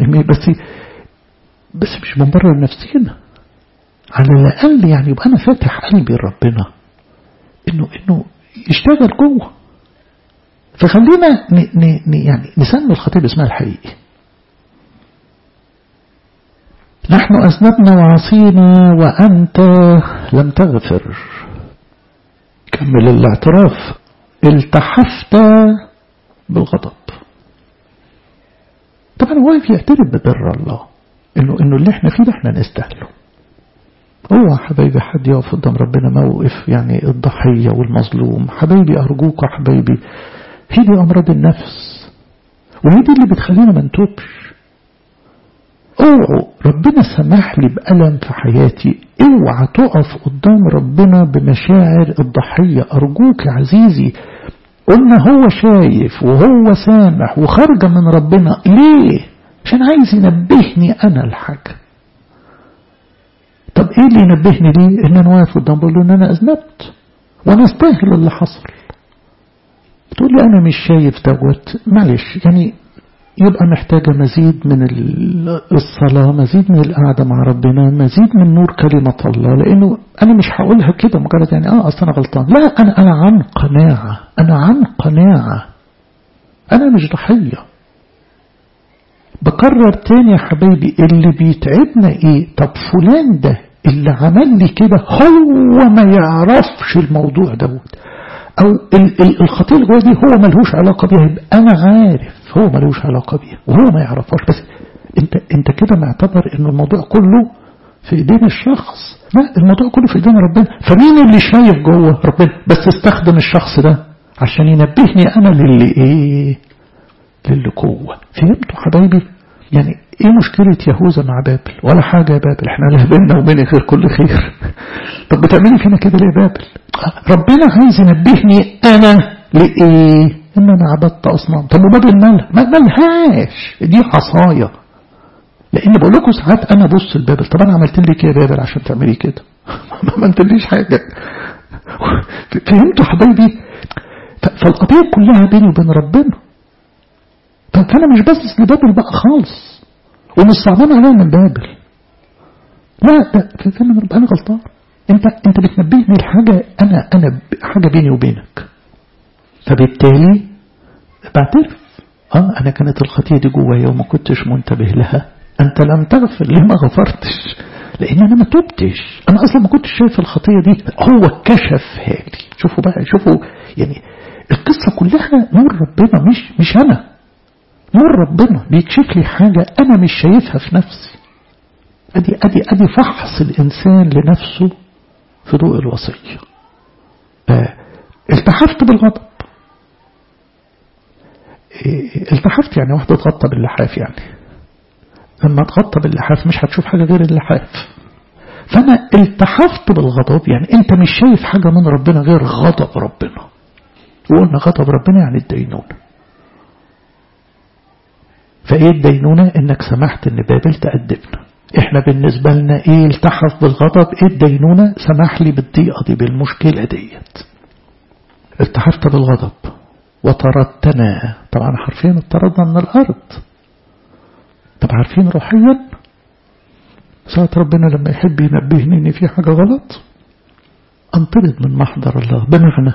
بس مش بنبرر نفسينا. على الأقل يعني يبقى أنا فاتح قلبي لربنا إنه يشتغل جوه. فخلينا يعني نسمي الخطيب اسمها الحقيقي. نحن أذنبنا وعصينا وأنت لم تغفر. كمل الاعتراف. التحفت بالغضب. طبعا هو يعترف ببر الله إنه اللي احنا فيه ده احنا نستاهله. هو حبايبي حد يقف قدام ربنا موقف يعني الضحية والمظلوم؟ حبايبي أرجوك يا حبايبي، هي دي أمراض النفس، وهي دي اللي بتخلينا ما نتوبش. اوعوا ربنا سمح لي بألم في حياتي، اوعى تقف قدام ربنا بمشاعر الضحية. أرجوك يا عزيزي، قلنا هو شايف وهو سامح وخارجة من ربنا. ليه؟ عشان عايز ينبهني أنا الحاجة. طب ايه اللي ينبهني ليه؟ ان انا واقف قدام بقول له ان انا اذنبت وانا استاهل اللي حصل. تقول لي انا مش شايف دوت، معلش يعني يبقى محتاجة مزيد من الصلاة، مزيد من القعدة مع ربنا، مزيد من نور كلمة الله. لأنه أنا مش هقولها كده مجرد يعني أصلا أنا غلطان، لا، أنا عن قناعة، أنا عن قناعة، أنا مش ضحية. بكرر تاني يا حبايبي، اللي بيتعبنا إيه؟ طب فلان ده اللي عمل لي كده هو ما يعرفش الموضوع دوت، أو الخطية اللي جوه دي هو ملهوش علاقة بيها. يبقى أنا عارف هو ملهوش علاقة بيها وهو ما يعرفهاش، بس أنت كده معتبر إن الموضوع كله في إيدين الشخص. لا، الموضوع كله في إيدين ربنا. فمين اللي شايف جوه؟ ربنا. بس استخدم الشخص ده عشان ينبهني أنا للي جوه. فهمتوا حبايبي؟ يعني ايه مشكلة يهوذا مع بابل؟ ولا حاجة يا بابل، احنا لا بيننا وبينك غير كل خير. طب بتعملي فينا كده ليه يا بابل؟ ربنا عايز ينبهني انا لايه؟ ان انا عبدت اصنام. طب وبابل مالها؟ ما مالهاش، دي عصاية. لان بقول لكم ساعات انا بص لبابل، طب انا عملت لك ايه يا بابل عشان تعملي كده؟ ما عملتليش حاجة. فهمتوا حبايبي؟ فالقضية كلها بيني وبين ربنا. فأنا مش بس لبابل بقى خالص، ومش صعبان عليا من بابل. لا، ده فعلا أنا غلطان. أنت بتنبهني لحاجة أنا حاجة بيني وبينك. فبالتالي بعترف أنا كانت الخطية دي جوايا وما كنتش منتبه لها. أنت لم تغفر، ليه ما غفرتش؟ لأن أنا ما تبتش، أنا أصلا ما كنتش شايف الخطية دي، هو كشفها لي. شوفوا بقى، شوفوا يعني القصة كلها نور ربنا، مش أنا. نور ربنا بيكشف لي حاجة أنا مش شايفها في نفسي. أدي فحص الإنسان لنفسه في ضوء الوصية. التحفت بالغضب. التحفت يعني واحدة تغطى باللحاف، يعني لما تغطى باللحاف مش هتشوف حاجة غير اللحاف. فأنا التحفت بالغضب يعني أنت مش شايف حاجة من ربنا غير غضب ربنا. وقلنا غضب ربنا يعني الدينونة. فايه الدينونة؟ انك سمحت ان بابل تأدبنا. احنا بالنسبة لنا ايه التحف بالغضب؟ ايه الدينونة؟ سمح لي بالضيقة دي، بالمشكلة ديت. التحفت بالغضب وطردتنا. طبعا حرفيا اطردنا من الارض. طب عارفين روحيا ساعة ربنا لما يحب ينبهني ان في حاجة غلط انطرد من محضر الله. بمعنى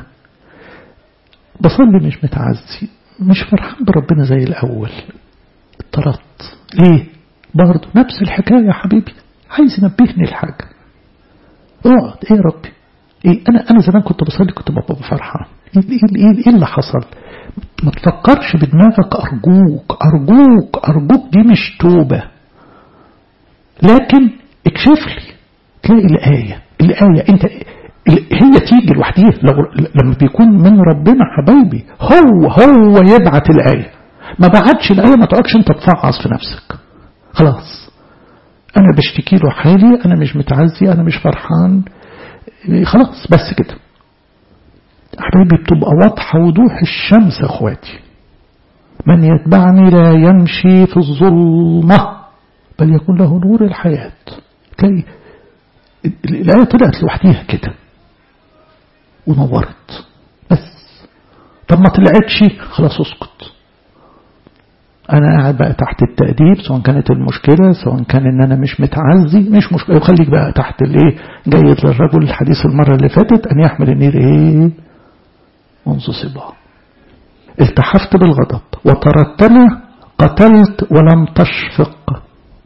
بصلي مش متعزي، مش فرحان بربنا زي الاول، طردت. ليه؟ برضه نفس الحكاية يا حبيبي، عايز ينبهني الحاجة. اقعد، ايه يا ربي؟ ايه انا زمان كنت بصلي كنت ببقى فرحان. ايه اللي حصل؟ ما تفكرش بدماغك، ارجوك دي مش توبة. لكن اكشف لي، تلاقي الآية انت هي تيجي لوحديها. لما بيكون من ربنا حبايبي هو يبعت الآية. ما بعدش الآية، ما تقعدش انت تفعص في نفسك. خلاص انا بشتكي له حالي، انا مش متعزي، انا مش فرحان، خلاص بس كده. حبيبي بتبقى واضحة وضوح الشمس. اخواتي، من يتبعني لا يمشي في الظلمة بل يكون له نور الحياة. تلاقي الآية طلعت لوحديها كده ونورت. بس طب ما طلعتش، خلاص اسكت. أنا قاعد بقى تحت التأديب، سواء كانت المشكلة، سواء كان إن أنا مش متعزي، مش مشكلة. وخليك بقى تحت الإيه، جيد للرجل الحديث المرة اللي فاتت أن يحمل النير إيه منذ صباه. التحفت بالغضب وطردتنا، قتلت ولم تشفق.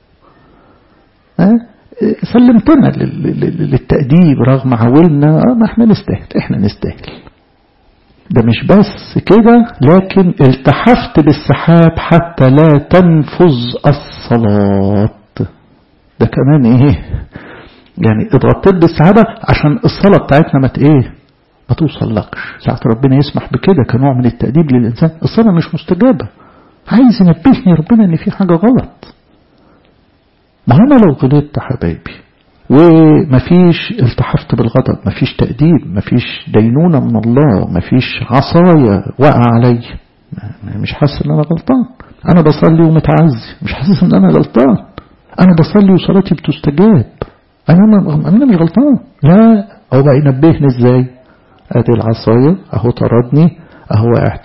سلمتنا للتأديب رغم عولنا. ما احنا نستاهل. ده مش بس كده، لكن التحفت بالسحاب حتى لا تنفذ الصلاة. ده كمان ايه؟ يعني اتغطيت بالسحابة عشان الصلاة بتاعتنا ما توصل لكش. ساعة ربنا يسمح بكده كنوع من التأديب للإنسان. الصلاة مش مستجابة، عايز ينبهني ربنا ان في حاجة غلط. ما أنا لو غلطت حبايبي ومفيش التحفت بالغضب، مفيش تأديب، مفيش دينونة من الله، مفيش عصاية وقع علي، مش حاسس ان انا غلطان. انا بصلي ومتعزي، مش حاسس ان انا غلطان. انا بصلي وصلاتي بتستجاب، انا مش غلطان. لا، هو بقى ينبهني ازاي؟ ادي العصاية اهو طردني، اهو واقع تحت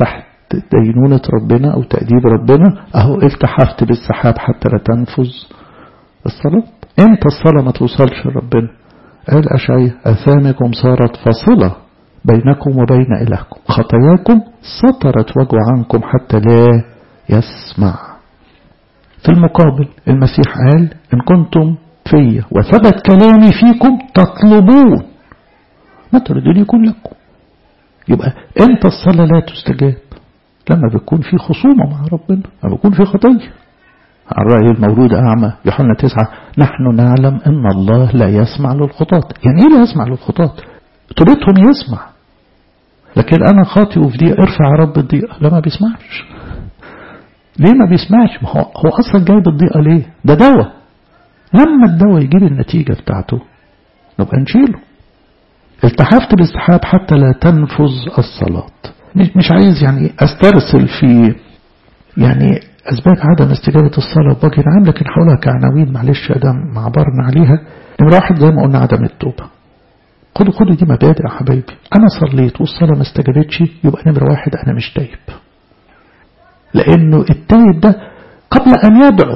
دينونة ربنا أو تأديب ربنا، أهو التحفت بالسحاب حتى لا تنفذ الصلاة. امتى الصلاة ما توصلش لربنا؟ قال أشعياء آثامكم صارت فاصلة بينكم وبين إلهكم، خطاياكم سطرت وجه عنكم حتى لا يسمع. في المقابل المسيح قال إن كنتم في وثبت كلامي فيكم تطلبون ما تريدون يكون لكم. يبقى امتى الصلاة لا تستجاب؟ لما بيكون في خصومة مع ربنا، لما بيكون في خطية. عن رأي المولود أعمى يوحنا 9 نحن نعلم أن الله لا يسمع للخطاة. يعني إيه لا يسمع للخطاة؟ طلبتهم يسمع، لكن أنا خاطئ وفي ضيقة ارفع يا رب الضيقة، لا ما بيسمعش. ليه ما بيسمعش؟ هو أصلا جايب الضيقة ليه؟ ده دواء. لما الدواء يجيب النتيجة بتاعته نبقى نشيله. التحفت بالسحاب حتى لا تنفذ الصلاة. مش عايز يعني استرسل في يعني أسباب عدم استجابة الصلاة بوجه عام، لكن حولها كعناوين معلش أدام معبرنا عليها. نمرة واحد زي ما قلنا عدم التوبة. خدوا دي مبادئ يا حبايبي. أنا صليت والصلاة ما استجابتش، يبقى نمرة واحد أنا مش تايب، لأنه التايب ده قبل أن يدعو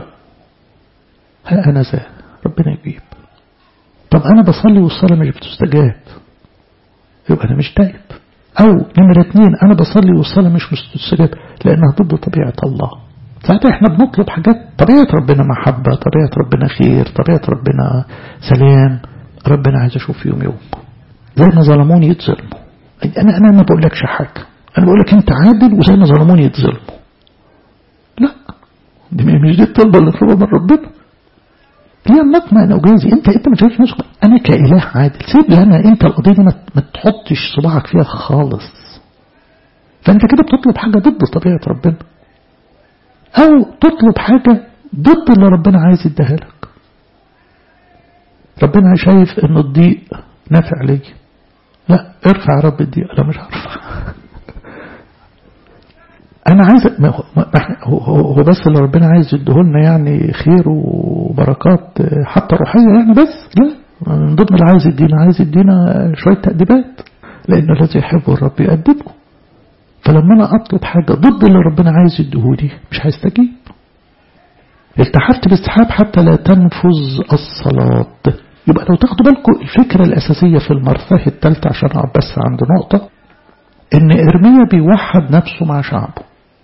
ها أنا ذا ربنا يجيب. طب أنا بصلي والصلاة مش بتستجاب، يبقى أنا مش تايب. أو نمرة 2 أنا بصلي والصلاة مش مستجاب لأنها ضد طبيعة الله. ساعتها احنا بنطلب حاجات طبيعة ربنا محبة، طبيعة ربنا خير، طبيعة ربنا سلام. ربنا عايز أشوف فيهم يوم زي ما ظلموني يتظلموا. أنا ما بقولكش حاجة، أنا بقولك أنت عادل وزي ما ظلموني يتظلموا. لا، دي مش دي الطلبة اللي طلبها من ربنا. هي النقمة أنا أجازي. أنت ما تشوفش نفسك أنا كإله عادل، سيب لنا أنت القضية دي ما تحطش صباعك فيها خالص. فأنت كده بتطلب حاجة ضد طبيعة ربنا، أو تطلب حاجة ضد اللي ربنا عايز يديها لك. ربنا شايف إن الضيق نافع لي، لا ارفع رب الضيق، لا مش هرفع. أنا عايز هو بس اللي ربنا عايز يديهولنا يعني خير وبركات حتى روحية يعني، بس لا، من ضمن اللي عايز يدينا شوية تأديبات، لأن الذي يحبه الرب يأدبه. فلما أنا أطلب حاجة ضد اللي ربنا عايز يديهولي مش هيستجيب. التحفت بالسحاب حتى لا تنفذ الصلاة. يبقى لو تاخدوا بالكم الفكرة الأساسية في المرثاه الثالثة، عشان أقعد بس عند نقطة، إن إرميا بيوحد نفسه مع شعبه.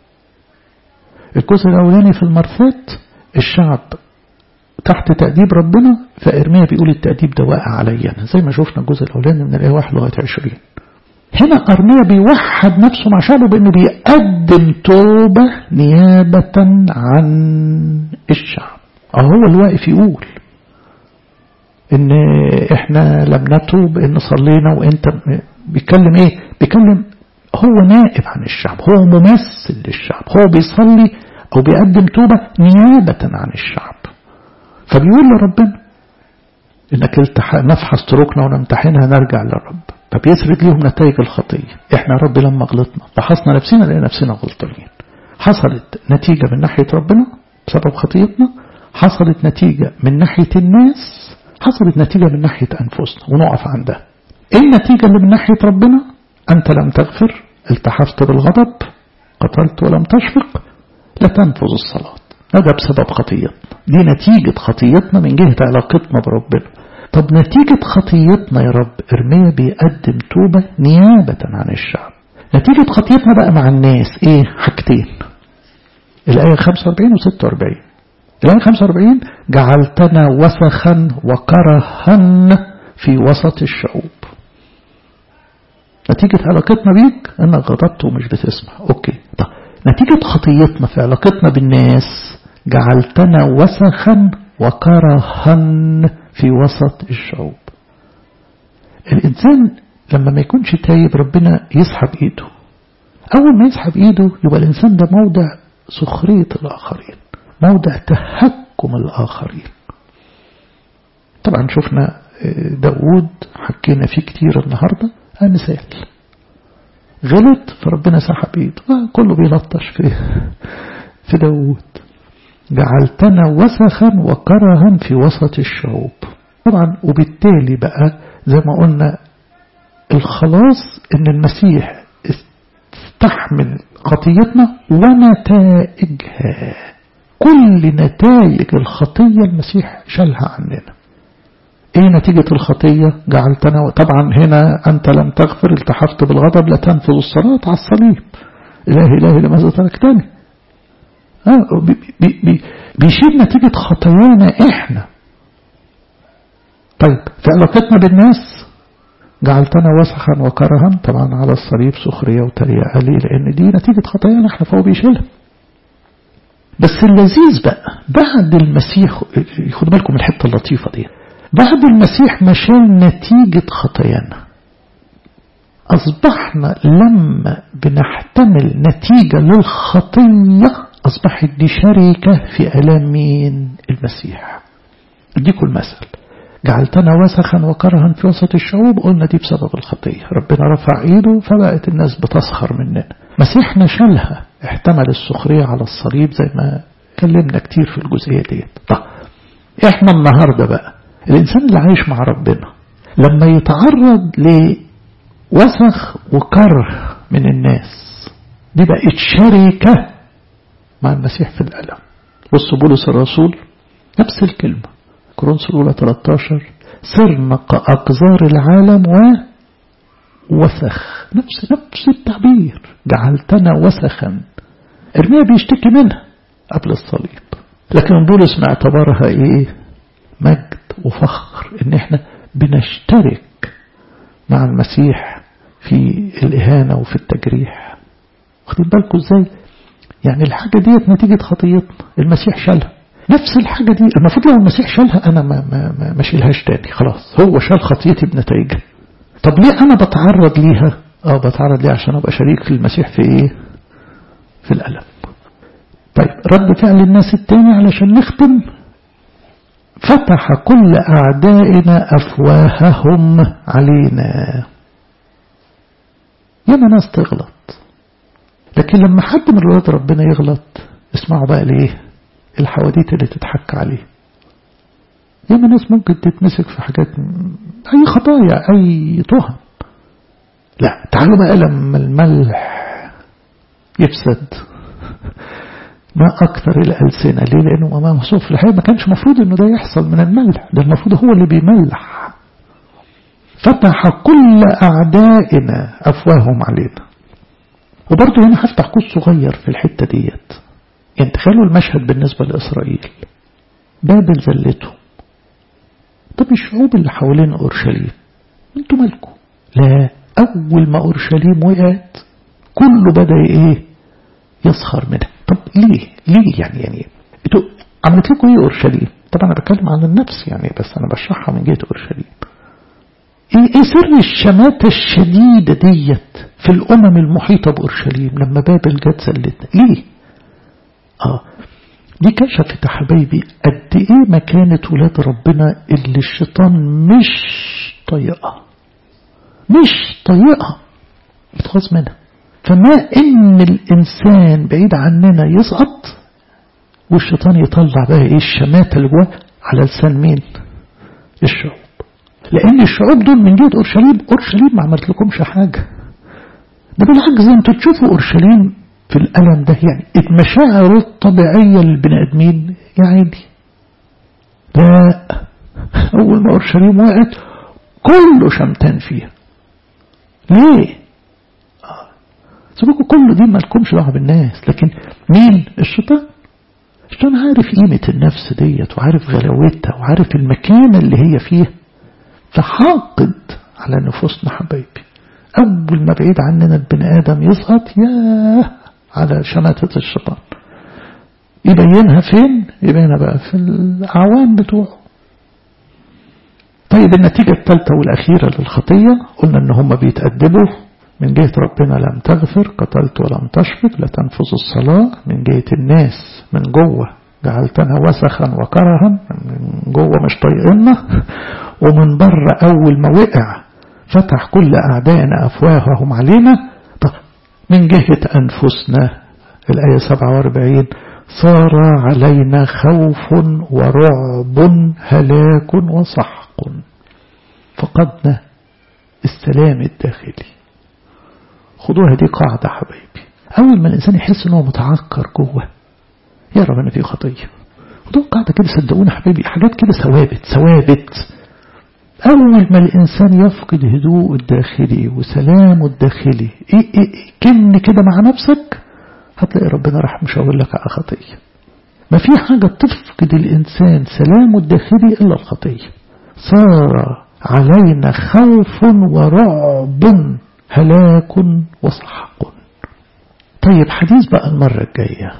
الجزء الأولاني في المرثات الشعب تحت تأديب ربنا، فإرميا بيقول التأديب ده واقع عليا زي ما شوفنا الجزء الأولاني من الآية 1 لغاية 20. هنا أرميا بيوحد نفسه مع شعبه بأنه بيقدم توبة نيابة عن الشعب. هو اللي واقف يقول إن إحنا لم نتوب، إن صلينا وإنت بيتكلم إيه؟ بيتكلم هو نائب عن الشعب، هو ممثل للشعب، هو بيصلي أو بيقدم توبة نيابة عن الشعب. فبيقول لربنا إنك نفحص طرقنا ونمتحنها نرجع للرب. فبيسرد لهم نتائج الخطية. إحنا رب لما غلطنا فحصنا نفسنا لقينا نفسنا غلطانين. حصلت نتيجة من ناحية ربنا بسبب خطيتنا، حصلت نتيجة من ناحية الناس، حصلت نتيجة من ناحية أنفسنا ونقف عندها. إيه النتيجة اللي من ناحية ربنا؟ أنت لم تغفر، التحفت بالغضب، قتلت ولم تشفق، لا تنفذ الصلاة. هذا بسبب خطيتنا، دي نتيجة خطيتنا من جهة علاقتنا بربنا. طب نتيجة خطيتنا يا رب، إرميا بيقدم توبة نيابة عن الشعب. نتيجة خطيتنا بقى مع الناس إيه؟ حاجتين. الآية 45 و 46. الآية 45 جعلتنا وسخا وكرها في وسط الشعوب. نتيجة علاقتنا بيك أنك غضبت ومش بتسمع. أوكي. طب نتيجة خطيتنا في علاقتنا بالناس جعلتنا وسخا وكرها في وسط الشعوب. الإنسان لما ما يكونش تايب ربنا يسحب إيده. أول ما يسحب إيده يبقى الإنسان ده موضع سخرية الآخرين، موضع تهكم الآخرين. طبعا شفنا داود حكينا فيه كتير النهاردة. مثال غلط فربنا سحب إيده، كله بيلطش في داود. جعلتنا وسخا وكرها في وسط الشعوب. طبعا وبالتالي بقى زي ما قلنا الخلاص ان المسيح تحمل خطيتنا ونتائجها. كل نتائج الخطية المسيح شالها عننا. ايه نتيجة الخطية؟ جعلتنا، طبعا هنا انت لم تغفر التحفت بالغضب لا تنفذ الصلاة على الصليب. إلهي إلهي لماذا تركتني؟ بيشيل نتيجة خطايانا احنا. طيب في علاقتنا بالناس جعلتنا وسخا وكرها، طبعا على الصليب سخرية وتريقة. ليه؟ لأن دي نتيجة خطايانا احنا، فهو بيشيلها. بس اللذيذ بقى بعد المسيح، خدوا بالكم الحتة اللطيفة دي، بعد المسيح ما شال نتيجة خطايانا أصبحنا لما بنحتمل نتيجة للخطية أصبحت دي شركة في ألام مين؟ المسيح. اديكم المثل، جعلتنا وسخا وكرها في وسط الشعوب، قلنا دي بسبب الخطية، ربنا رفع ايده فبقت الناس بتسخر مننا. مسيحنا شالها، احتمل السخرية على الصليب زي ما كلمنا كتير في الجزئية دي. طب احنا النهاردة بقى الإنسان اللي عايش مع ربنا لما يتعرض لوسخ وكره من الناس، دي بقت شركة مع المسيح في الألم. بصوا بولس الرسول نفس الكلمة، كورنثوس الأولى 13، صرنا كأقذار العالم ووسخ. نفس التعبير، جعلتنا وسخا. ارميا بيشتكي منها قبل الصليب، لكن بولس ما اعتبرها ايه؟ مجد وفخر ان احنا بنشترك مع المسيح في الإهانة وفي التجريح. واخدين بالكم ازاي؟ يعني الحاجة ديت نتيجة خطيتنا المسيح شالها. نفس الحاجة دي المفروض لو المسيح شالها أنا ما شيلهاش تاني، خلاص هو شال خطيتي بنتائجها. طب ليه أنا بتعرض ليها؟ بتعرض ليها عشان أبقى شريك في المسيح في إيه؟ في الألم. طيب رد فعل الناس التاني علشان نختم، فتح كل أعدائنا أفواههم علينا. ياما ناس تغلط، لكن لما حد من ولاد ربنا يغلط اسمعوا بقى ليه الحواديت اللي تتحكى عليه. ياما ناس ممكن تتمسك في حاجات، أي خطايا، أي تهم. لا تعالوا بقى لما الملح يفسد ما أكثر الألسنة. ليه؟ لأنه ما مصوف في الحقيقة ما كانش مفروض أنه ده يحصل من الملح، ده المفروض هو اللي بيملح. فتح كل أعدائنا أفواههم علينا. وبرضه هنا هفتح قوس صغير في الحتة ديت. يعني تخيلوا المشهد بالنسبة لإسرائيل، بابل زلتهم. طب الشعوب اللي حوالين أورشليم انتوا مالكم؟ لا، أول ما أورشليم وقعت كله بدأ إيه؟ يسخر منها. طب ليه يعني انتوا عملت لكم ايه أورشليم؟ طبعا أنا بتكلم عن النفس يعني، بس أنا بشرحها من جهة أورشليم. ايه سر الشماتة الشديدة ديت في الأمم المحيطة بأورشليم لما بابل جت زلتنا؟ ليه؟ دي كشفت يا حبايبي قد ايه مكانة ولاد ربنا اللي الشيطان مش طايقها يتخلص منها. فما ان الانسان بعيد عننا يسقط والشيطان يطلع بقى ايه الشماتة اللي جواه على لسان مين؟ الشعوب. لان الشعوب دول من جهة اورشليم ما عملت لكمش حاجة، ده بالعكس انتوا تشوفوا اورشليم في الألم ده. يعني المشاعر الطبيعية للبني آدمين يا عيني، لا أول ما أورشليم وقعت كله شمتان فيها. ليه؟ سيبكوا كله دي ما لكمش دعوة بالناس، لكن مين؟ الشيطان عارف قيمة النفس ديت وعارف غلاوتها وعارف المكان اللي هي فيها، فحاقد على نفوسنا حبايبي. أول ما بعيد عننا البني آدم يسقط ياه على شماتة الشيطان. يبينها فين؟ يبينها بقى في الأعوان بتوعه. طيب النتيجة الثالثة والأخيرة للخطية قلنا إن هم بيتأدبوا من جهة ربنا، لم تغفر، قتلت ولم تشفق، لا تنفذ الصلاة. من جهة الناس من جوه جعلتنا وسخا وكرها، من جوه مش طايقنا، ومن بره أول ما وقع فتح كل أعدائنا أفواههم علينا. طب من جهة أنفسنا الآية 47 صار علينا خوف ورعب هلاك وسحق، فقدنا السلام الداخلي. خدوها دي قاعدة حبايبي. أول ما الإنسان يحس أنه متعكر جوه يعرف أن فيه خطية. خدوها قاعدة كده، صدقونا حبايبي، حاجات كده ثوابت. أول ما الإنسان يفقد هدوء الداخلي وسلامه الداخلي كن كده مع نفسك، هتلاقي ربنا راح مشاور لك على خطية. ما في حاجة تفقد الإنسان سلامه الداخلي إلا الخطية. صار علينا خوف ورعب، هلاك وسحق. طيب حديث بقى المرة الجاية،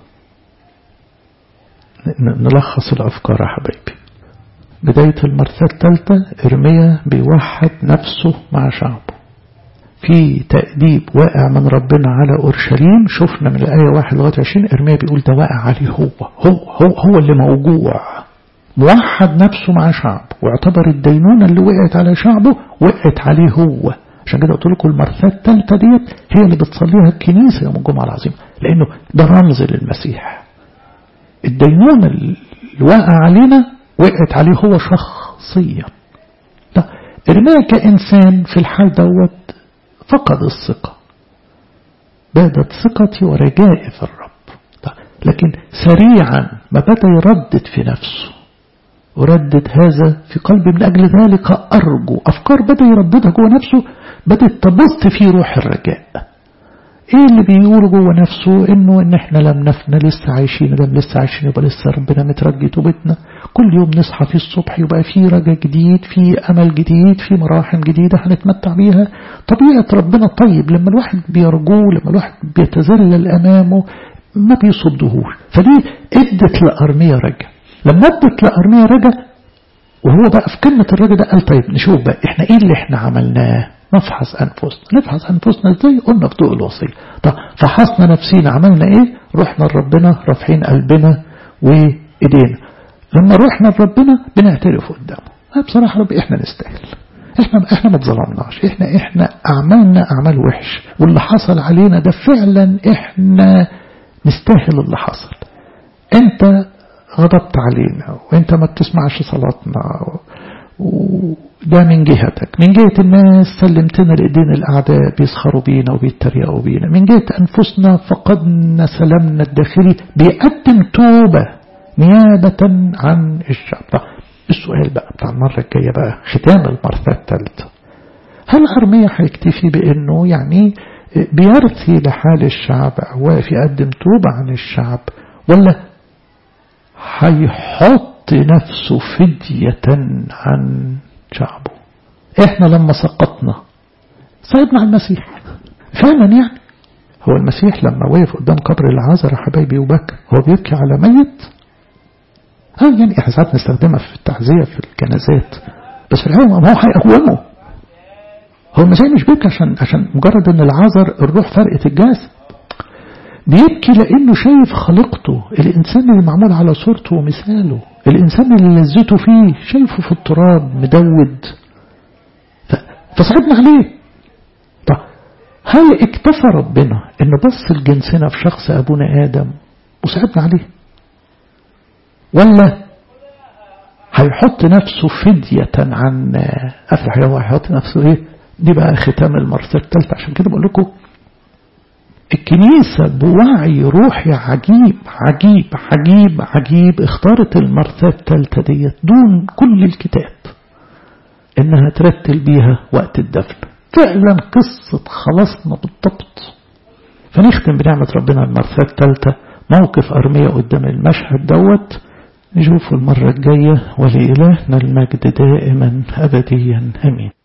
نلخص الأفكار يا حبايبي. بداية المرثاة الثالثة إرميا بيوحد نفسه مع شعبه، في تأديب واقع من ربنا على أورشليم. شفنا من الآية 1 لغاية 20 إرميا بيقول ده واقع عليه، هو اللي موجوع. موحد نفسه مع شعبه واعتبر الدينونة اللي وقعت على شعبه وقعت عليه هو. عشان كده قلت لكم المرثاة الثالثة ديت هي اللي بتصليها الكنيسة يوم الجمعة العظيمة، لأنه ده رمز للمسيح. الدينونة اللي واقع علينا وقعت عليه هو شخصيا. لا، إرميا كإنسان في الحال دوت فقد الثقة، بادت ثقتي ورجائي في الرب. لكن سريعا ما بدأ يردد في نفسه، وردد هذا في قلبي من أجل ذلك أرجو. أفكار بدأ يرددها جوه نفسه، بدأت تبث في روح الرجاء. ايه اللي بيقوله جوه نفسه؟ إن احنا لم نفنى، لسه عايشين، لسه عايشين، يبقى لسه ربنا مترجي توبتنا. كل يوم نصحى في الصبح يبقى في رجاء جديد، في أمل جديد، في مراحم جديدة هنتمتع بيها. طبيعة ربنا طيب، لما الواحد بيرجوه، لما الواحد بيتذلل أمامه ما بيصدهوش. فدي ادت لأرميا رجاء. لما ادت لأرميا رجاء وهو بقى في كلمة الرجاء ده، قال طيب نشوف بقى احنا ايه اللي احنا عملناه، نفحص أنفسنا ازاي؟ قلنا في ضوء الوصية. طب فحصنا نفسينا، عملنا ايه؟ رحنا لربنا رافعين قلبنا وايدينا. لما رحنا لربنا بنعترف قدامه، بصراحة ربي احنا نستاهل، احنا ما اتظلمناش، احنا اعمالنا اعمال وحش، واللي حصل علينا ده فعلا احنا نستاهل اللي حصل. انت غضبت علينا، وانت ما بتسمعش صلاتنا، وده من جهتك. من جهة الناس سلمتنا لإيدين الأعداء بيسخروا بينا وبيتريقوا بينا. من جهة أنفسنا فقدنا سلامنا الداخلي. بيقدم توبة نيابة عن الشعب. السؤال بقى بتاع المرة الجاية بقى، ختام المرثاة الثالثة، هل أرميا هيكتفي بأنه يعني بيرثي لحال الشعب أو واقف يقدم توبة عن الشعب، ولا هيحط نفسه فدية عن شعبه؟ احنا لما سقطنا صعدنا على المسيح فعلا. يعني هو المسيح لما وقف قدام قبر العازر يا حبايبي وبكى، هو بيبكي على ميت؟ يعني احنا ساعات نستخدمها في التعزية في الجنازات، بس في الحقيقة ما هو هيقومه. هو المسيح مش بيبكي عشان مجرد ان العازر الروح فرقت الجسد، بيبكي لأنه شايف خلقته، الإنسان اللي معمول على صورته ومثاله، الإنسان اللي لذته فيه شايفه في التراب مدود، فصعبنا عليه. طب هل اكتفى ربنا إن بص لجنسنا في شخص أبونا آدم وصعبنا عليه، ولا هيحط نفسه فدية عن أفرح يوم هيحط نفسه إيه؟ دي بقى ختام المرثاة الثالثة. عشان كده بقول لكم الكنيسة بوعي روحي عجيب عجيب عجيب عجيب اختارت المرثاة الثالثة ديت دون كل الكتاب انها ترتل بيها وقت الدفن. فعلا قصة خلصنا بالضبط. فنختم بنعمة ربنا المرثاة الثالثة، موقف أرميا قدام المشهد دوت. نشوفه المرة الجاية، ولإلهنا المجد دائما أبديا آمين.